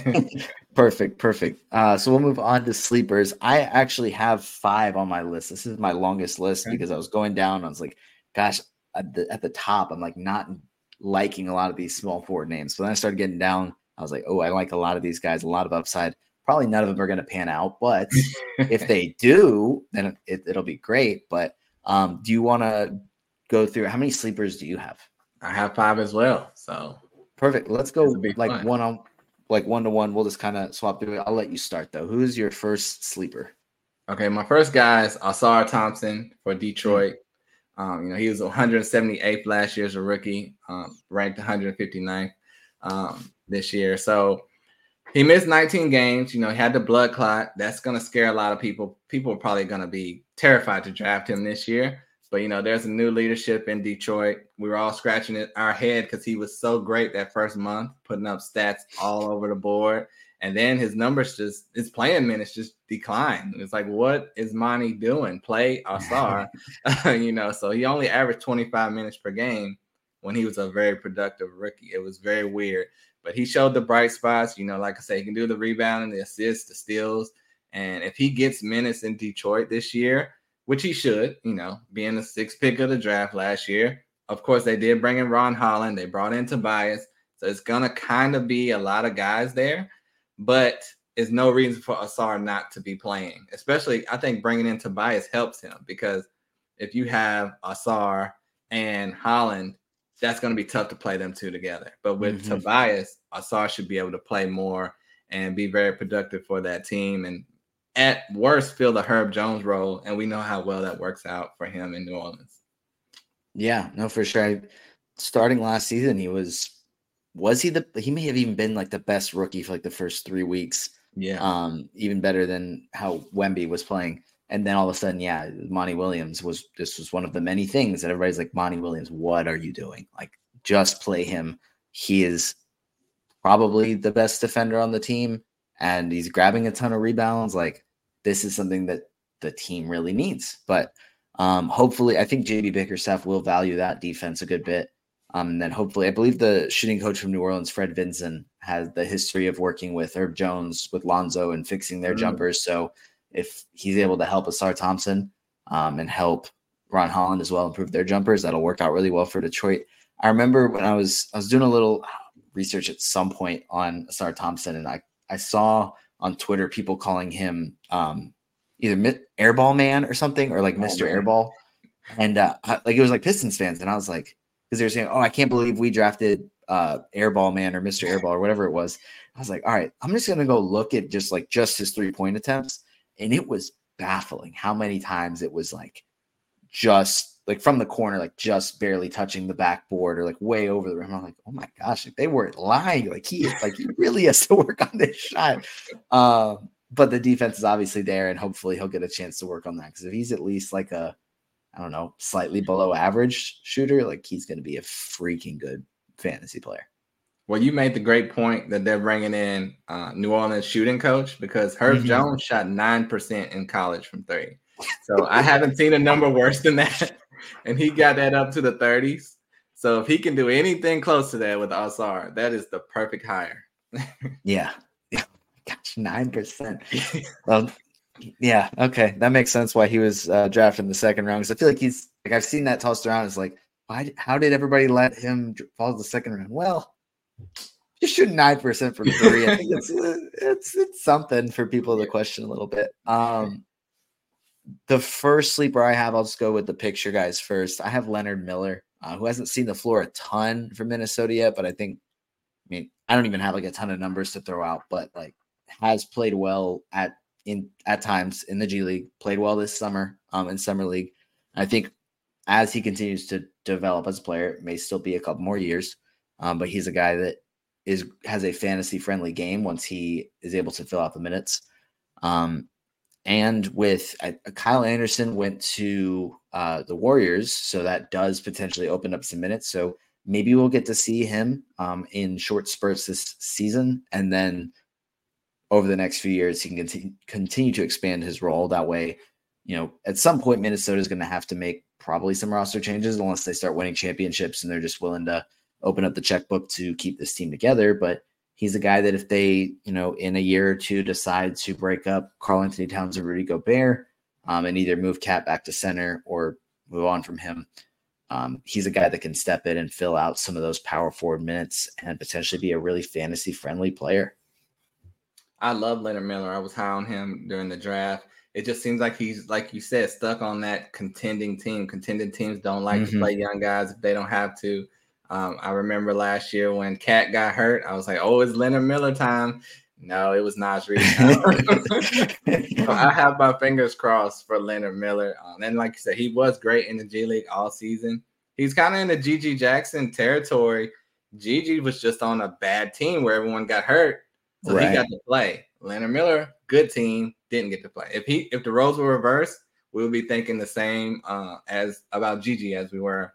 Perfect. So we'll move on to sleepers. I actually have 5 on my list. This is my longest list because I was going down. I was like, gosh, at the top, I'm like not liking a lot of these small forward names. So then I started getting down. I was like, oh, I like a lot of these guys, a lot of upside. Probably none of them are going to pan out, but if they do, then it'll be great. But do you want to go through, how many sleepers do you have? I have 5 as well. So perfect. Let's go like one-to-one. We'll just kind of swap through it. I'll let you start though. Who's your first sleeper? Okay, my first guy is Ausar Thompson for Detroit. He was 178th last year as a rookie, ranked 159th this year. So he missed 19 games. He had the blood clot. That's going to scare a lot of people. People are probably going to be terrified to draft him this year. But, there's a new leadership in Detroit. We were all scratching our head because he was so great that first month, putting up stats all over the board. And then his numbers his playing minutes just declined. It's like, what is Monty doing? Play Ausar, so he only averaged 25 minutes per game when he was a very productive rookie. It was very weird. But he showed the bright spots. Like I say, he can do the rebounding, the assists, the steals. And if he gets minutes in Detroit this year, which he should, being the 6th pick of the draft last year. Of course, they did bring in Ron Holland. They brought in Tobias. So it's going to kind of be a lot of guys there. But there's no reason for Ausar not to be playing. Especially, I think bringing in Tobias helps him. Because if you have Ausar and Holland, that's going to be tough to play them two together. But with Tobias, Ausar should be able to play more and be very productive for that team. And at worst, fill the Herb Jones role, and we know how well that works out for him in New Orleans. Yeah, no, for sure. Starting last season, he may have even been like the best rookie for like the first 3 weeks. Even better than how Wemby was playing. And then all of a sudden, Monty Williams was one of the many things that everybody's like, Monty Williams, what are you doing? Like, just play him. He is probably the best defender on the team, and he's grabbing a ton of rebounds. Like, this is something that the team really needs. But hopefully, I think JB Bickerstaff will value that defense a good bit. And then hopefully, I believe the shooting coach from New Orleans, Fred Vinson, has the history of working with Herb Jones, with Lonzo, and fixing their jumpers. So if he's able to help Asar Thompson and help Ron Holland as well improve their jumpers, that'll work out really well for Detroit. I remember when I was doing a little research at some point on Asar Thompson, and I saw on Twitter people calling him either Airball Man or something, or like Mr. Airball. And like it was like Pistons fans. And I was like, because they were saying, oh, I can't believe we drafted Airball Man or Mr. Airball or whatever it was. I was like, all right, I'm just going to go look at just his 3-point attempts. And it was baffling how many times it was like just like from the corner, like just barely touching the backboard or like way over the rim. I'm like, oh my gosh, like they weren't lying. Like he really has to work on this shot. But the defense is obviously there, and hopefully he'll get a chance to work on that. Because if he's at least like a, I don't know, slightly below average shooter, like he's going to be a freaking good fantasy player. Well, you made the great point that they're bringing in New Orleans shooting coach, because Herb Jones shot 9% in college from 3. So I haven't seen a number worse than that. And he got that up to the 30s. So if he can do anything close to that with Asar, that is the perfect hire. Yeah. Gosh, 9%. Well, yeah. Okay. That makes sense why he was drafted in the second round. Because I feel like he's like, I've seen that tossed around. It's like, how did everybody let him fall to the second round? Well, just shooting 9% from 3. I think it's something for people to question a little bit. The first sleeper I have, I'll just go with the picture guys first. I have Leonard Miller, who hasn't seen the floor a ton for Minnesota yet, but I don't even have like a ton of numbers to throw out, but like has played well at times in the G League, played well this summer in Summer League. I think as he continues to develop as a player, it may still be a couple more years, but he's a guy that has a fantasy friendly game once he is able to fill out the minutes. And with Kyle Anderson went to the Warriors, so that does potentially open up some minutes. So maybe we'll get to see him in short spurts this season, and then over the next few years, he can continue to expand his role. That way, at some point, Minnesota is going to have to make probably some roster changes unless they start winning championships and they're just willing to open up the checkbook to keep this team together. But he's a guy that if they, in a year or two decide to break up Karl-Anthony Towns and Rudy Gobert and either move Cat back to center or move on from him, he's a guy that can step in and fill out some of those power forward minutes and potentially be a really fantasy friendly player. I love Leonard Miller. I was high on him during the draft. It just seems like he's, like you said, stuck on that contending team. Contending teams don't like to play young guys if they don't have to. I remember last year when Cat got hurt, I was like, oh, it's Leonard Miller time. No, it was Naz Reid time. So I have my fingers crossed for Leonard Miller. And like you said, he was great in the G League all season. He's kind of in the Gigi Jackson territory. Gigi was just on a bad team where everyone got hurt. So he got to play. Leonard Miller, good team, didn't get to play. If the roles were reversed, we would be thinking the same as about Gigi as we are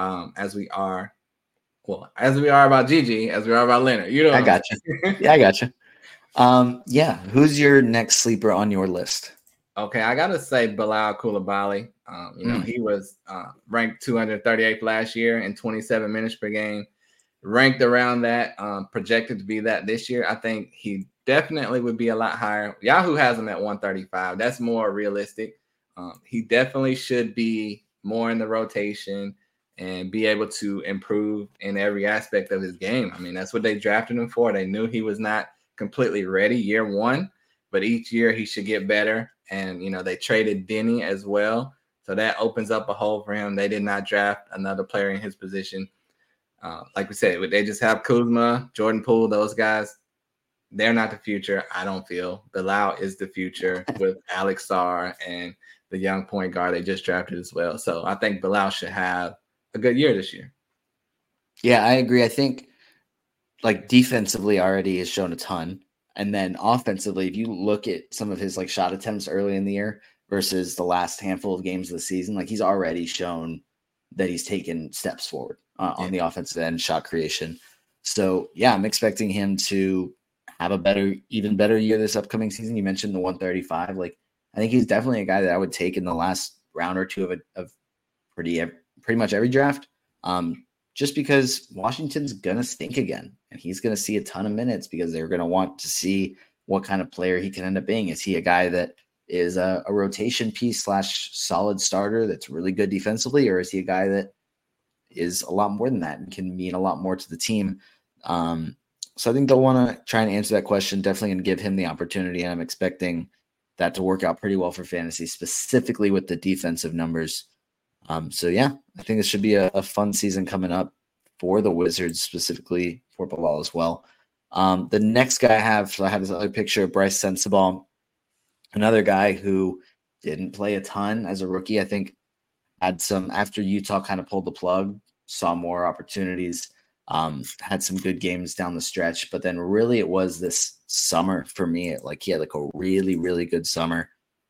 about Gigi, as we are about Leonard. I got you. Yeah, I got you. Who's your next sleeper on your list? Okay, I gotta say Bilal Coulibaly. He was ranked 238th last year in 27 minutes per game. Ranked around that, projected to be that this year. I think he definitely would be a lot higher. Yahoo has him at 135. That's more realistic. He definitely should be more in the rotation and be able to improve in every aspect of his game. I mean, that's what they drafted him for. They knew he was not completely ready year one, but each year he should get better. And, they traded Denny as well. So that opens up a hole for him. They did not draft another player in his position. Like we said, they just have Kuzma, Jordan Poole, those guys. They're not the future, I don't feel. Bilal is the future with Alex Sarr and the young point guard they just drafted as well. So I think Bilal should have a good year this year. Yeah, I agree. I think defensively already has shown a ton. And then offensively, if you look at some of his like shot attempts early in the year versus the last handful of games of the season, like he's already shown that he's taken steps forward on the offensive end, shot creation. So yeah, I'm expecting him to have a even better year this upcoming season. You mentioned the 135. Like I think he's definitely a guy that I would take in the last round or two of pretty much every draft. Just because Washington's gonna stink again, and he's gonna see a ton of minutes because they're gonna want to see what kind of player he can end up being. Is he a guy that is a rotation piece / solid starter that's really good defensively, or is he a guy that is a lot more than that and can mean a lot more to the team? So I think they'll want to try and answer that question. Definitely going to give him the opportunity, and I'm expecting that to work out pretty well for fantasy, specifically with the defensive numbers. So yeah, I think this should be a fun season coming up for the Wizards, specifically for Bilal as well. The next guy I have this other picture of Bryce Sensabaugh, another guy who didn't play a ton as a rookie. I think had some, after Utah kind of pulled the plug, saw more opportunities, had some good games down the stretch, but then really it was this summer for me. He had like a really, really good summer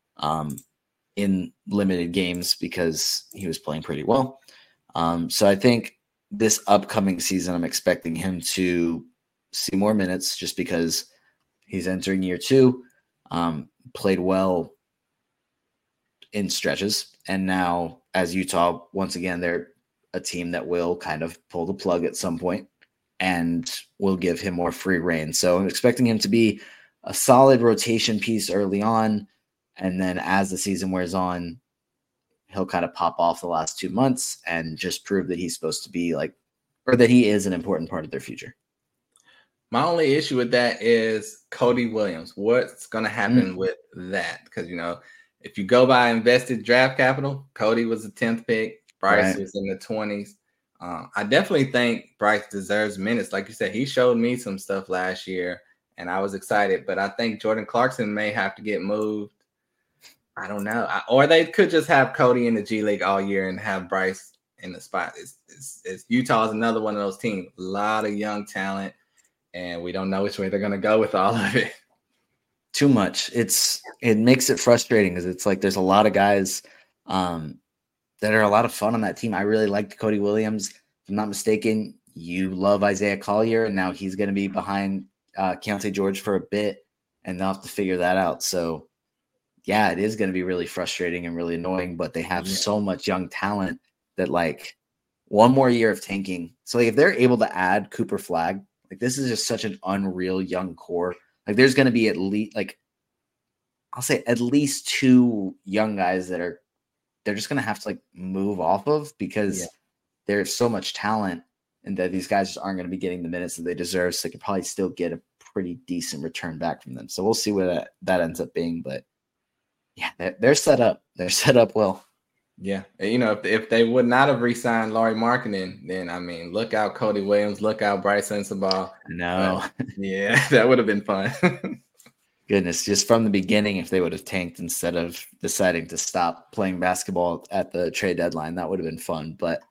in limited games because he was playing pretty well. So I think this upcoming season, I'm expecting him to see more minutes just because he's entering year 2, played well in stretches. And now as Utah, once again, they're a team that will kind of pull the plug at some point and will give him more free reign. So I'm expecting him to be a solid rotation piece early on. And then as the season wears on, he'll kind of pop off the last 2 months and just prove that he's supposed to be or that he is an important part of their future. My only issue with that is Cody Williams. What's going to happen with that? Because, if you go by invested draft capital, Cody was the 10th pick. Bryce was in the 20s. I definitely think Bryce deserves minutes. Like you said, he showed me some stuff last year, and I was excited. But I think Jordan Clarkson may have to get moved. I don't know. Or they could just have Cody in the G League all year and have Bryce in the spot. Utah's another one of those teams. A lot of young talent, and we don't know which way they're going to go with all of it. Too much. It makes it frustrating because it's like there's a lot of guys that are a lot of fun on that team. I really liked Cody Williams. If I'm not mistaken, you love Isaiah Collier, and now he's going to be behind Keontae George for a bit, and they'll have to figure that out. So, yeah, it is going to be really frustrating and really annoying, but they have so much young talent that, one more year of tanking. So, if they're able to add Cooper Flagg, this is just such an unreal young core. There's going to be at least, I'll say at least 2 young guys that they're just going to have to move off of because there's so much talent and that these guys just aren't going to be getting the minutes that they deserve. So they could probably still get a pretty decent return back from them. So we'll see what that ends up being. But yeah, they're set up. They're set up well. Yeah. If they would not have re-signed Lauri Markkanen, then, look out Cody Williams, look out Bryce Sensabaugh. No. Yeah, that would have been fun. Goodness, just from the beginning, if they would have tanked instead of deciding to stop playing basketball at the trade deadline, that would have been fun. But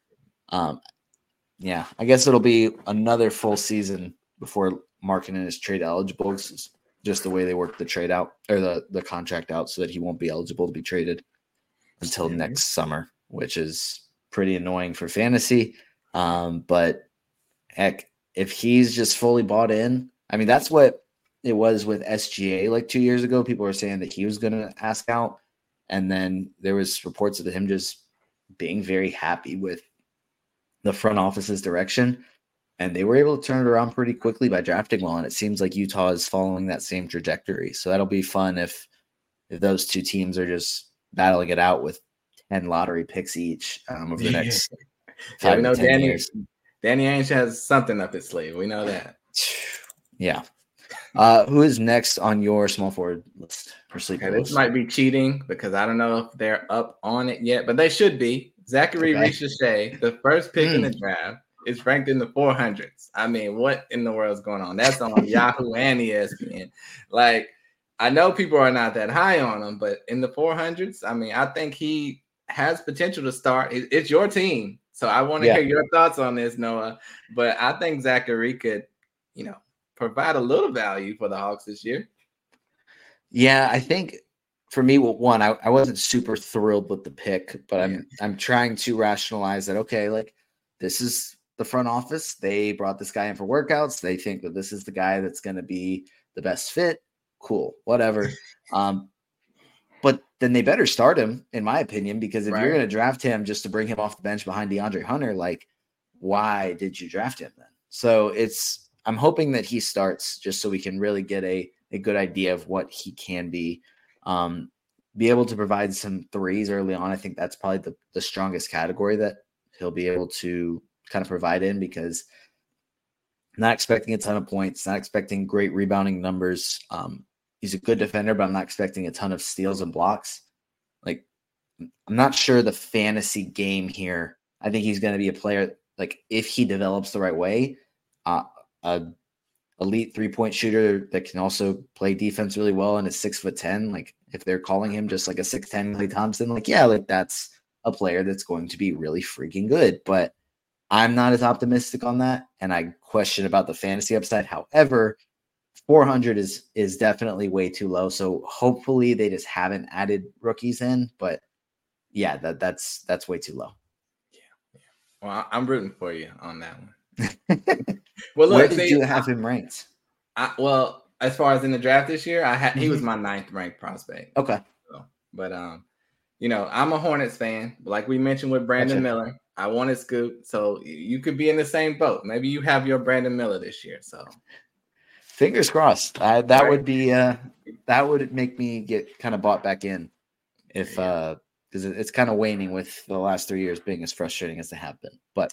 yeah, I guess it'll be another full season before Markkanen is trade eligible. It's just the way they work the trade out or the contract out so that he won't be eligible to be traded until next summer, which is pretty annoying for fantasy. But heck, if he's just fully bought in, that's what it was with SGA 2 years ago. People were saying that he was going to ask out. And then there was reports of him just being very happy with the front office's direction. And they were able to turn it around pretty quickly by drafting well. And it seems like Utah is following that same trajectory. So that'll be fun if those 2 teams are just battling it out with 10 lottery picks each over the next 5 to 10 years. Danny Ainge has something up his sleeve. We know that. Yeah. Who is next on your small forward list for sleeper? Okay, this might be cheating because I don't know if they're up on it yet, but they should be. Zachary Richer, the first pick in the draft, is ranked in the 400s. What in the world is going on? That's on Yahoo and ESPN. I know people are not that high on him, but in the 400s, I think he has potential to start. It's your team, so I want to hear your thoughts on this, Noah. But I think Zachary could, provide a little value for the Hawks this year. Yeah, I think for me, one, I wasn't super thrilled with the pick, but I'm trying to rationalize that, okay, like this is the front office. They brought this guy in for workouts. They think that this is the guy that's going to be the best fit. Cool, whatever. But then they better start him, in my opinion, because if you're going to draft him just to bring him off the bench behind DeAndre Hunter, like, why did you draft him then? So I'm hoping that he starts just so we can really get a good idea of what he can be. Be able to provide some threes early on. I think that's probably the strongest category that he'll be able to kind of provide in, because not expecting a ton of points, not expecting great rebounding numbers. He's a good defender, but I'm not expecting a ton of steals and blocks. Like, I'm not sure the fantasy game here. I think he's going to be a player, like, if he develops the right way, a elite 3-point shooter that can also play defense really well and is 6'10". Like, if they're calling him just like a 6'10" Klay Thompson, like, yeah, like that's a player that's going to be really freaking good. But I'm not as optimistic on that, and I question about the fantasy upside. However, 400 is definitely way too low. So hopefully they just haven't added rookies in. But yeah, that's way too low. Yeah. Well, I'm rooting for you on that one. Well, look, where did you have him ranked? Well, as far as in the draft this year, he was my 9th ranked prospect. Okay. So, but I'm a Hornets fan. Like we mentioned with Brandon Miller, I wanted Scoot. So you could be in the same boat. Maybe you have your Brandon Miller this year. So fingers crossed. That would be that would make me get kind of bought back in, if because it's kind of waning with the last 3 years being as frustrating as they have been. But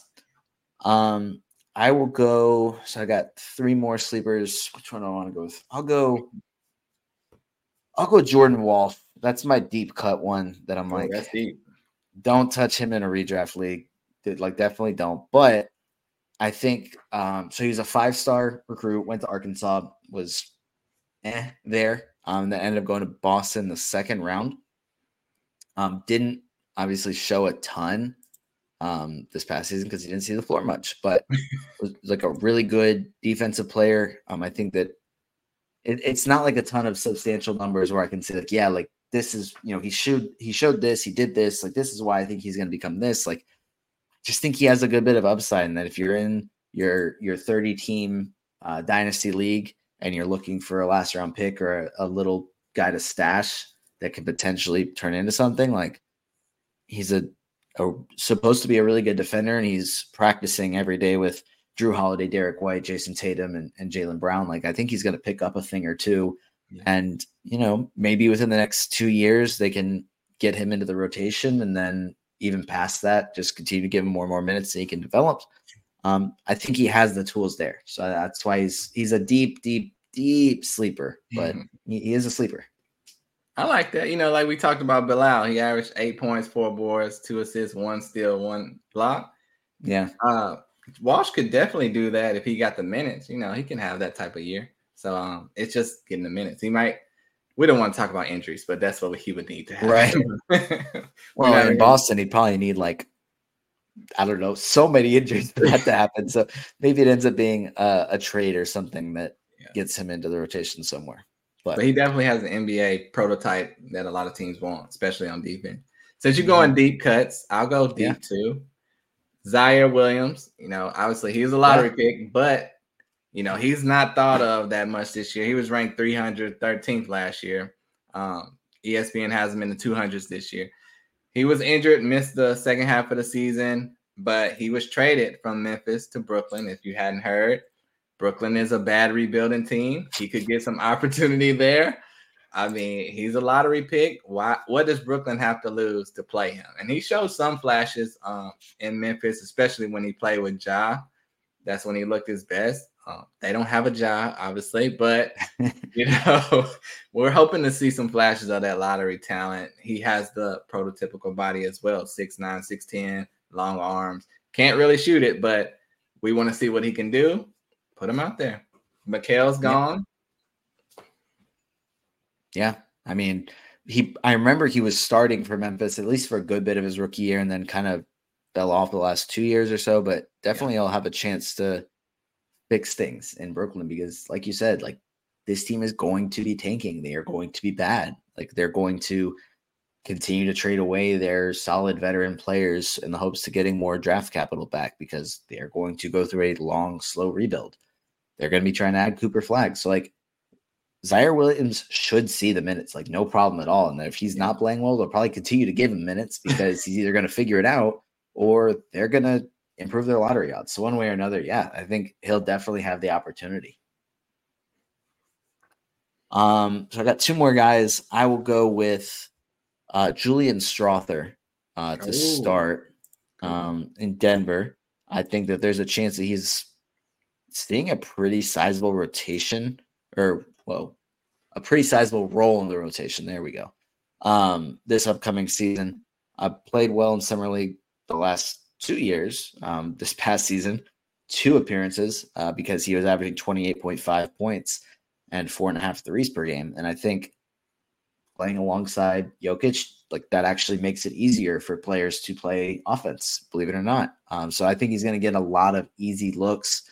I will go. So I got 3 more sleepers. Which one do I want to go with? I'll go Jordan Wall. That's my deep cut one that I'm like, that's deep. Don't touch him in a redraft league. Like, definitely don't. But I think so he's a 5-star recruit, went to Arkansas, was there. That ended up going to Boston the 2nd round. Didn't obviously show a ton this past season because he didn't see the floor much, but was like a really good defensive player. I think that it's not like a ton of substantial numbers where I can say like, yeah, like this is, he showed this, he did this, like this is why I think he's going to become this. Like, just think he has a good bit of upside, and that if you're in your 30 team dynasty league and you're looking for a last round pick or a little guy to stash that could potentially turn into something, like he's supposed to be a really good defender, and he's practicing every day with Drew Holiday, Derek White, Jason Tatum, and Jaylen Brown. Like, I think he's going to pick up a thing or two. Yeah. And, maybe within the next 2 years, they can get him into the rotation, and then even past that, just continue to give him more and more minutes so he can develop. I think he has the tools there. So that's why he's a deep, deep, deep sleeper, but he is a sleeper. I like that. Like we talked about Bilal, he averaged 8 points, 4 boards, 2 assists, 1 steal, 1 block. Yeah. Walsh could definitely do that if he got the minutes. He can have that type of year. So it's just getting the minutes. We don't want to talk about injuries, but that's what he would need to have. Right. Well, in Boston, he'd probably need I don't know, so many injuries for that to happen. So maybe it ends up being a trade or something that gets him into the rotation somewhere. But he definitely has an NBA prototype that a lot of teams want, especially on defense. Since you're going deep cuts, I'll go deep too. Zaire Williams, obviously he's a lottery pick, but he's not thought of that much this year. He was ranked 313th last year. ESPN has him in the 200s this year. He was injured, missed the second half of the season, but he was traded from Memphis to Brooklyn. If you hadn't heard, Brooklyn is a bad rebuilding team. He could get some opportunity there. I mean, he's a lottery pick. What does Brooklyn have to lose to play him? And he showed some flashes in Memphis, especially when he played with Ja. That's when he looked his best. They don't have a Ja, obviously, but we're hoping to see some flashes of that lottery talent. He has the prototypical body as well, 6'9", 6'10", long arms. Can't really shoot it, but we want to see what he can do. Put him out there. Mikal's gone. Yeah. I mean, I remember he was starting for Memphis, at least for a good bit of his rookie year, and then kind of fell off the last 2 years or so, but definitely he'll have a chance to fix things in Brooklyn because, like you said, like this team is going to be tanking. They are going to be bad. Like they're going to continue to trade away their solid veteran players in the hopes to getting more draft capital back because they are going to go through a long, slow rebuild. They're going to be trying to add Cooper Flag. So like Zaire Williams should see the minutes, like no problem at all. And if he's not playing well, they'll probably continue to give him minutes because he's either going to figure it out or they're going to improve their lottery odds. So one way or another, yeah, I think he'll definitely have the opportunity. So I got two more guys. I will go with Julian Strawther to start in Denver. I think that there's a chance that he's seeing a pretty sizable rotation a pretty sizable role in the rotation. There we go. This upcoming season, I played well in Summer League the last 2 years. This past season, 2 appearances because he was averaging 28.5 points and 4.5 threes per game. And I think playing alongside Jokic, like that actually makes it easier for players to play offense, believe it or not. So I think he's going to get a lot of easy looks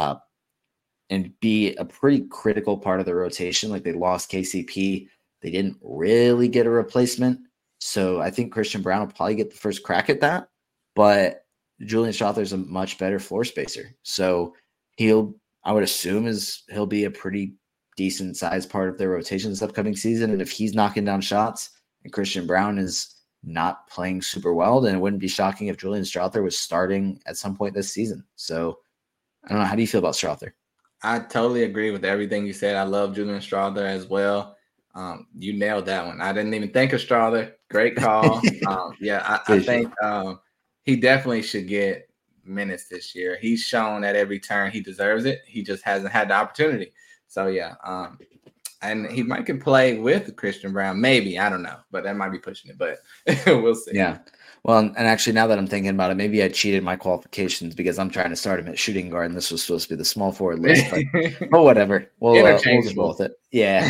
and be a pretty critical part of the rotation. Like they lost KCP. They didn't really get a replacement. So I think Christian Brown will probably get the first crack at that. But Julian Strawther is a much better floor spacer. So I would assume he'll be a pretty decent sized part of their rotation this upcoming season. And if he's knocking down shots and Christian Brown is not playing super well, then it wouldn't be shocking if Julian Strawther was starting at some point this season. So I don't know. How do you feel about Strawther? I totally agree with everything you said. I love Julian Strawther as well. You nailed that one. I didn't even think of Strawther. Great call. I think he definitely should get minutes this year. He's shown at every turn he deserves it. He just hasn't had the opportunity. So yeah, and he might can play with Christian Brown, maybe. I don't know, but that might be pushing it. But we'll see. Yeah. Well, and actually, now that I'm thinking about it, maybe I cheated my qualifications because I'm trying to start him at shooting guard, and this was supposed to be the small forward list. But whatever, we'll just roll with it. Yeah.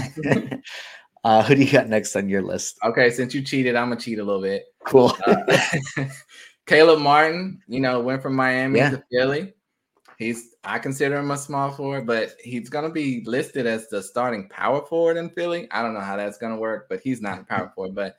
Who do you got next on your list? Okay, since you cheated, I'm gonna cheat a little bit. Cool. Caleb Martin, went from Miami to Philly. I consider him a small forward, but he's gonna be listed as the starting power forward in Philly. I don't know how that's gonna work, but he's not a power forward. But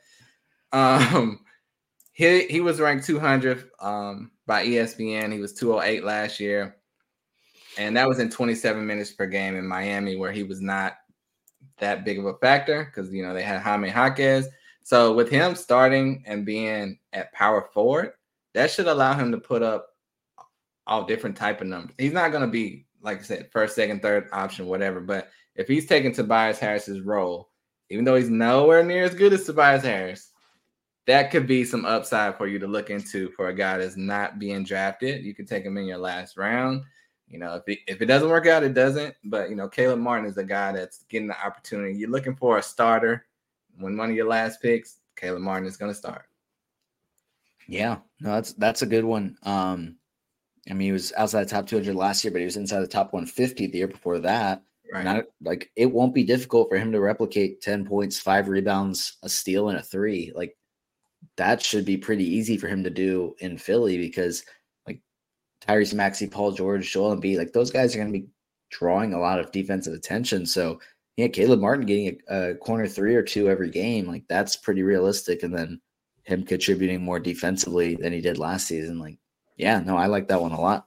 he was ranked 200th by ESPN. He was 208 last year, and that was in 27 minutes per game in Miami, where he was not that big of a factor because they had Jaime Jaquez. So with him starting and being at power forward, that should allow him to put up all different type of numbers. He's not going to be, like I said, first, second, third option, whatever. But if he's taking Tobias Harris's role, even though he's nowhere near as good as Tobias Harris, that could be some upside for you to look into for a guy that's not being drafted. You could take him in your last round. If it doesn't work out, it doesn't. But, Caleb Martin is a guy that's getting the opportunity. You're looking for a starter. When one of your last picks, Caleb Martin is going to start. Yeah, no, that's a good one. He was outside the top 200 last year, but he was inside the top 150 the year before that. Right. And it won't be difficult for him to replicate 10 points, 5 rebounds, a steal, and a 3. Like that should be pretty easy for him to do in Philly because Tyrese Maxey, Paul George, Joel Embiid, like those guys are going to be drawing a lot of defensive attention. So yeah, Caleb Martin getting a corner 3 or 2 every game, like that's pretty realistic. And then him contributing more defensively than he did last season. I like that one a lot.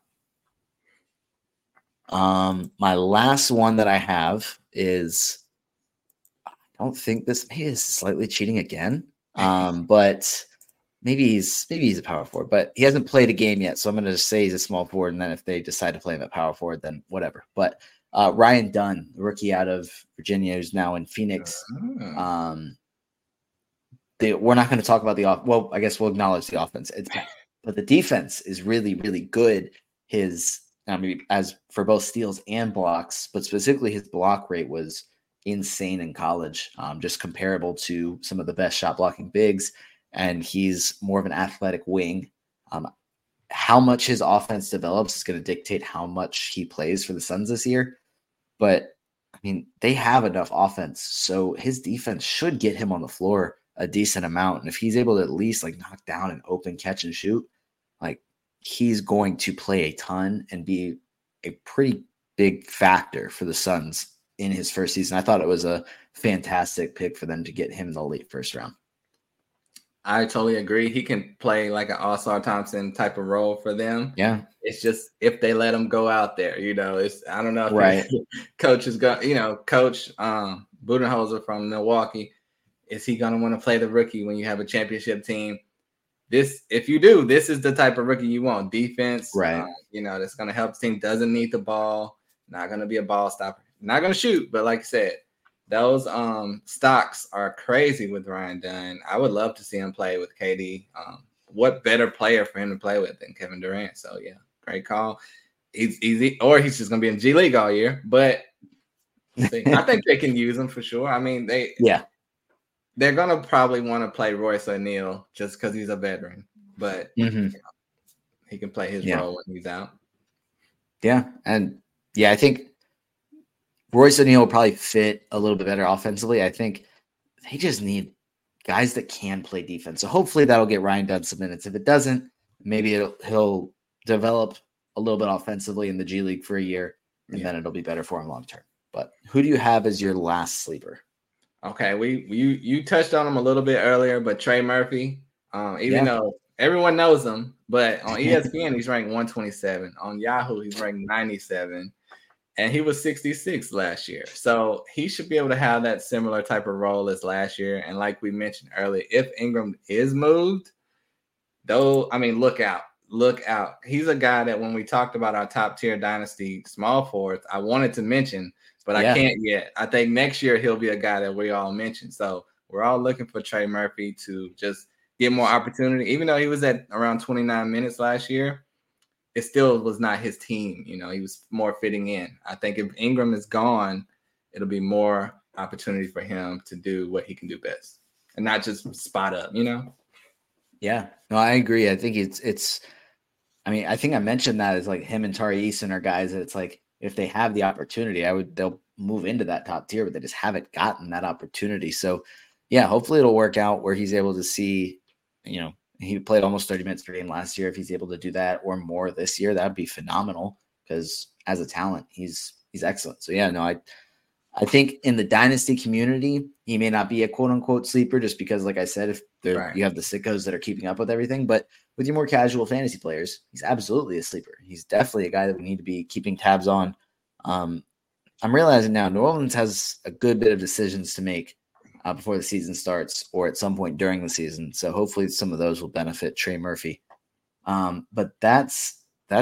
My last one that I have is, I don't think this maybe is slightly cheating again. But maybe he's a power forward, but he hasn't played a game yet. So I'm going to just say he's a small forward. And then if they decide to play him at power forward, then whatever. But Ryan Dunn, the rookie out of Virginia, who's now in Phoenix. We're not going to talk about the off. Well, I guess we'll acknowledge the offense. But the defense is really, really good. As for both steals and blocks, but specifically his block rate was insane in college, just comparable to some of the best shot blocking bigs. And he's more of an athletic wing. How much his offense develops is going to dictate how much he plays for the Suns this year. But they have enough offense, so his defense should get him on the floor a decent amount. And if he's able to at least knock down an open catch and shoot, he's going to play a ton and be a pretty big factor for the Suns in his first season. I thought it was a fantastic pick for them to get him in the late first round. I totally agree. He can play like an All-Star Thompson type of role for them. Yeah. It's just if they let him go out there, I don't know if right. coach is going, Coach Budenholzer from Milwaukee, is he going to want to play the rookie when you have a championship team? If you do, this is the type of rookie you want. Defense, right? That's going to help the team. Doesn't need the ball. Not going to be a ball stopper. Not going to shoot, but like I said, those stocks are crazy with Ryan Dunn. I would love to see him play with KD. What better player for him to play with than Kevin Durant? So yeah, great call. He's easy, or he's just going to be in G League all year. But I think they can use him for sure. I mean, they're going to probably want to play Royce O'Neal just because he's a veteran. But he can play his role when he's out. Yeah, and I think Royce O'Neal will probably fit a little bit better offensively. I think they just need guys that can play defense. So hopefully that'll get Ryan Dunn some minutes. If it doesn't, maybe he'll develop a little bit offensively in the G League for a year, and then it'll be better for him long term. But who do you have as your last sleeper? Okay, you touched on him a little bit earlier, but Trey Murphy, even though everyone knows him, but on ESPN he's ranked 127. On Yahoo he's ranked 97. And he was 66 last year. So he should be able to have that similar type of role as last year. And like we mentioned earlier, if Ingram is moved, look out. Look out. He's a guy that when we talked about our top tier dynasty small forwards, I wanted to mention, but I can't yet. I think next year he'll be a guy that we all mentioned. So we're all looking for Trey Murphy to just get more opportunity. Even though he was at around 29 minutes last year, it still was not his team. He was more fitting in. I think if Ingram is gone, it'll be more opportunity for him to do what he can do best and not just spot up, Yeah, no, I agree. I think I think I mentioned that as like him and Tari Eason are guys that it's like, if they have the opportunity, they'll move into that top tier, but they just haven't gotten that opportunity. So yeah, hopefully it'll work out where he's able to see, he played almost 30 minutes per game last year. If he's able to do that or more this year, that'd be phenomenal because as a talent, he's excellent. So yeah, no, I think in the dynasty community, he may not be a quote unquote sleeper just because, like I said, if you have the sickos that are keeping up with everything, but with your more casual fantasy players, he's absolutely a sleeper. He's definitely a guy that we need to be keeping tabs on. I'm realizing now New Orleans has a good bit of decisions to make before the season starts or at some point during the season. So hopefully some of those will benefit Trey Murphy. But that's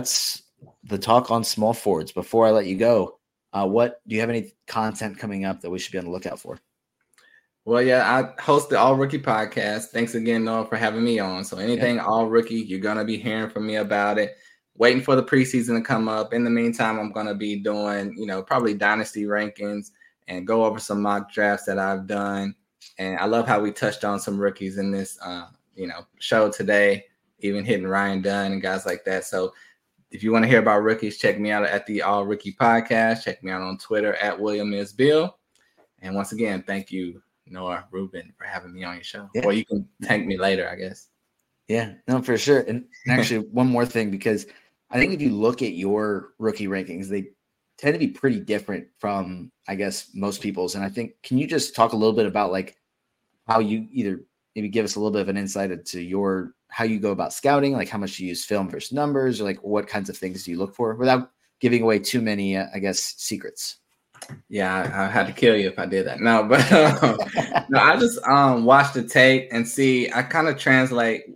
the talk on small forwards. Before I let you go, what do you have any content coming up that we should be on the lookout for? Well, yeah, I host the All Rookie podcast. Thanks again, Noah, for having me on. So anything All Rookie, you're going to be hearing from me about it. Waiting for the preseason to come up. In the meantime, I'm going to be doing, probably dynasty rankings and go over some mock drafts that I've done. And I love how we touched on some rookies in this, show today, even hitting Ryan Dunn and guys like that. So if you want to hear about rookies, check me out at the All Rookie podcast. Check me out on Twitter at William is Bill. And once again, thank you, Noah Rubin, for having me on your show. Or you can thank me later, I guess. Yeah, no, for sure. And actually, one more thing, because I think if you look at your rookie rankings, they tend to be pretty different from, I guess, most people's. And I think, can you just talk a little bit about like how you either maybe give us a little bit of an insight into how you go about scouting, like how much you use film versus numbers, or like what kinds of things do you look for without giving away too many, I guess, secrets? Yeah, I had to kill you if I did that. No, but no, I just watch the tape and see. I kind of translate,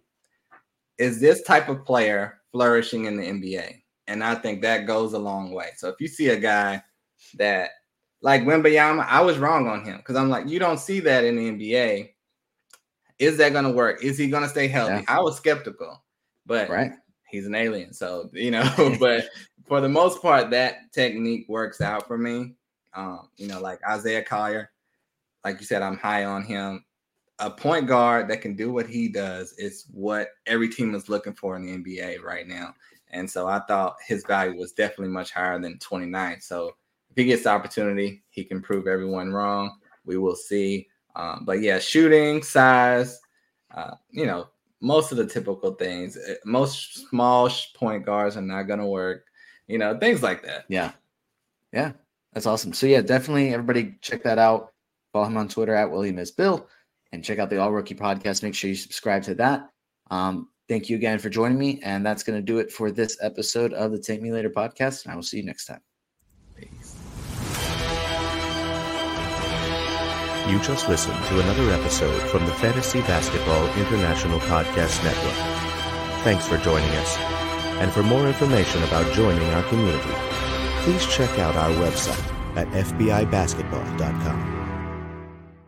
is this type of player flourishing in the NBA? And I think that goes a long way. So if you see a guy that, like Wembanyama, I was wrong on him because I'm like, you don't see that in the NBA. Is that going to work? Is he going to stay healthy? Yeah. I was skeptical, but he's an alien. So, but for the most part, that technique works out for me. Like Isaiah Collier, like you said, I'm high on him. A point guard that can do what he does is what every team is looking for in the NBA right now. And so I thought his value was definitely much higher than 29. So if he gets the opportunity, he can prove everyone wrong. We will see. But yeah, shooting, size, most of the typical things. Most small point guards are not going to work. Things like that. Yeah. Yeah, that's awesome. So yeah, definitely everybody check that out. Follow him on Twitter at William is Bill, and check out the All Rookie podcast. Make sure you subscribe to that. Thank you again for joining me, and that's going to do it for this episode of the Take Me Later podcast. And I will see you next time. Peace. You just listened to another episode from the Fantasy Basketball International Podcast Network. Thanks for joining us. And for more information about joining our community, please check out our website at fbibasketball.com.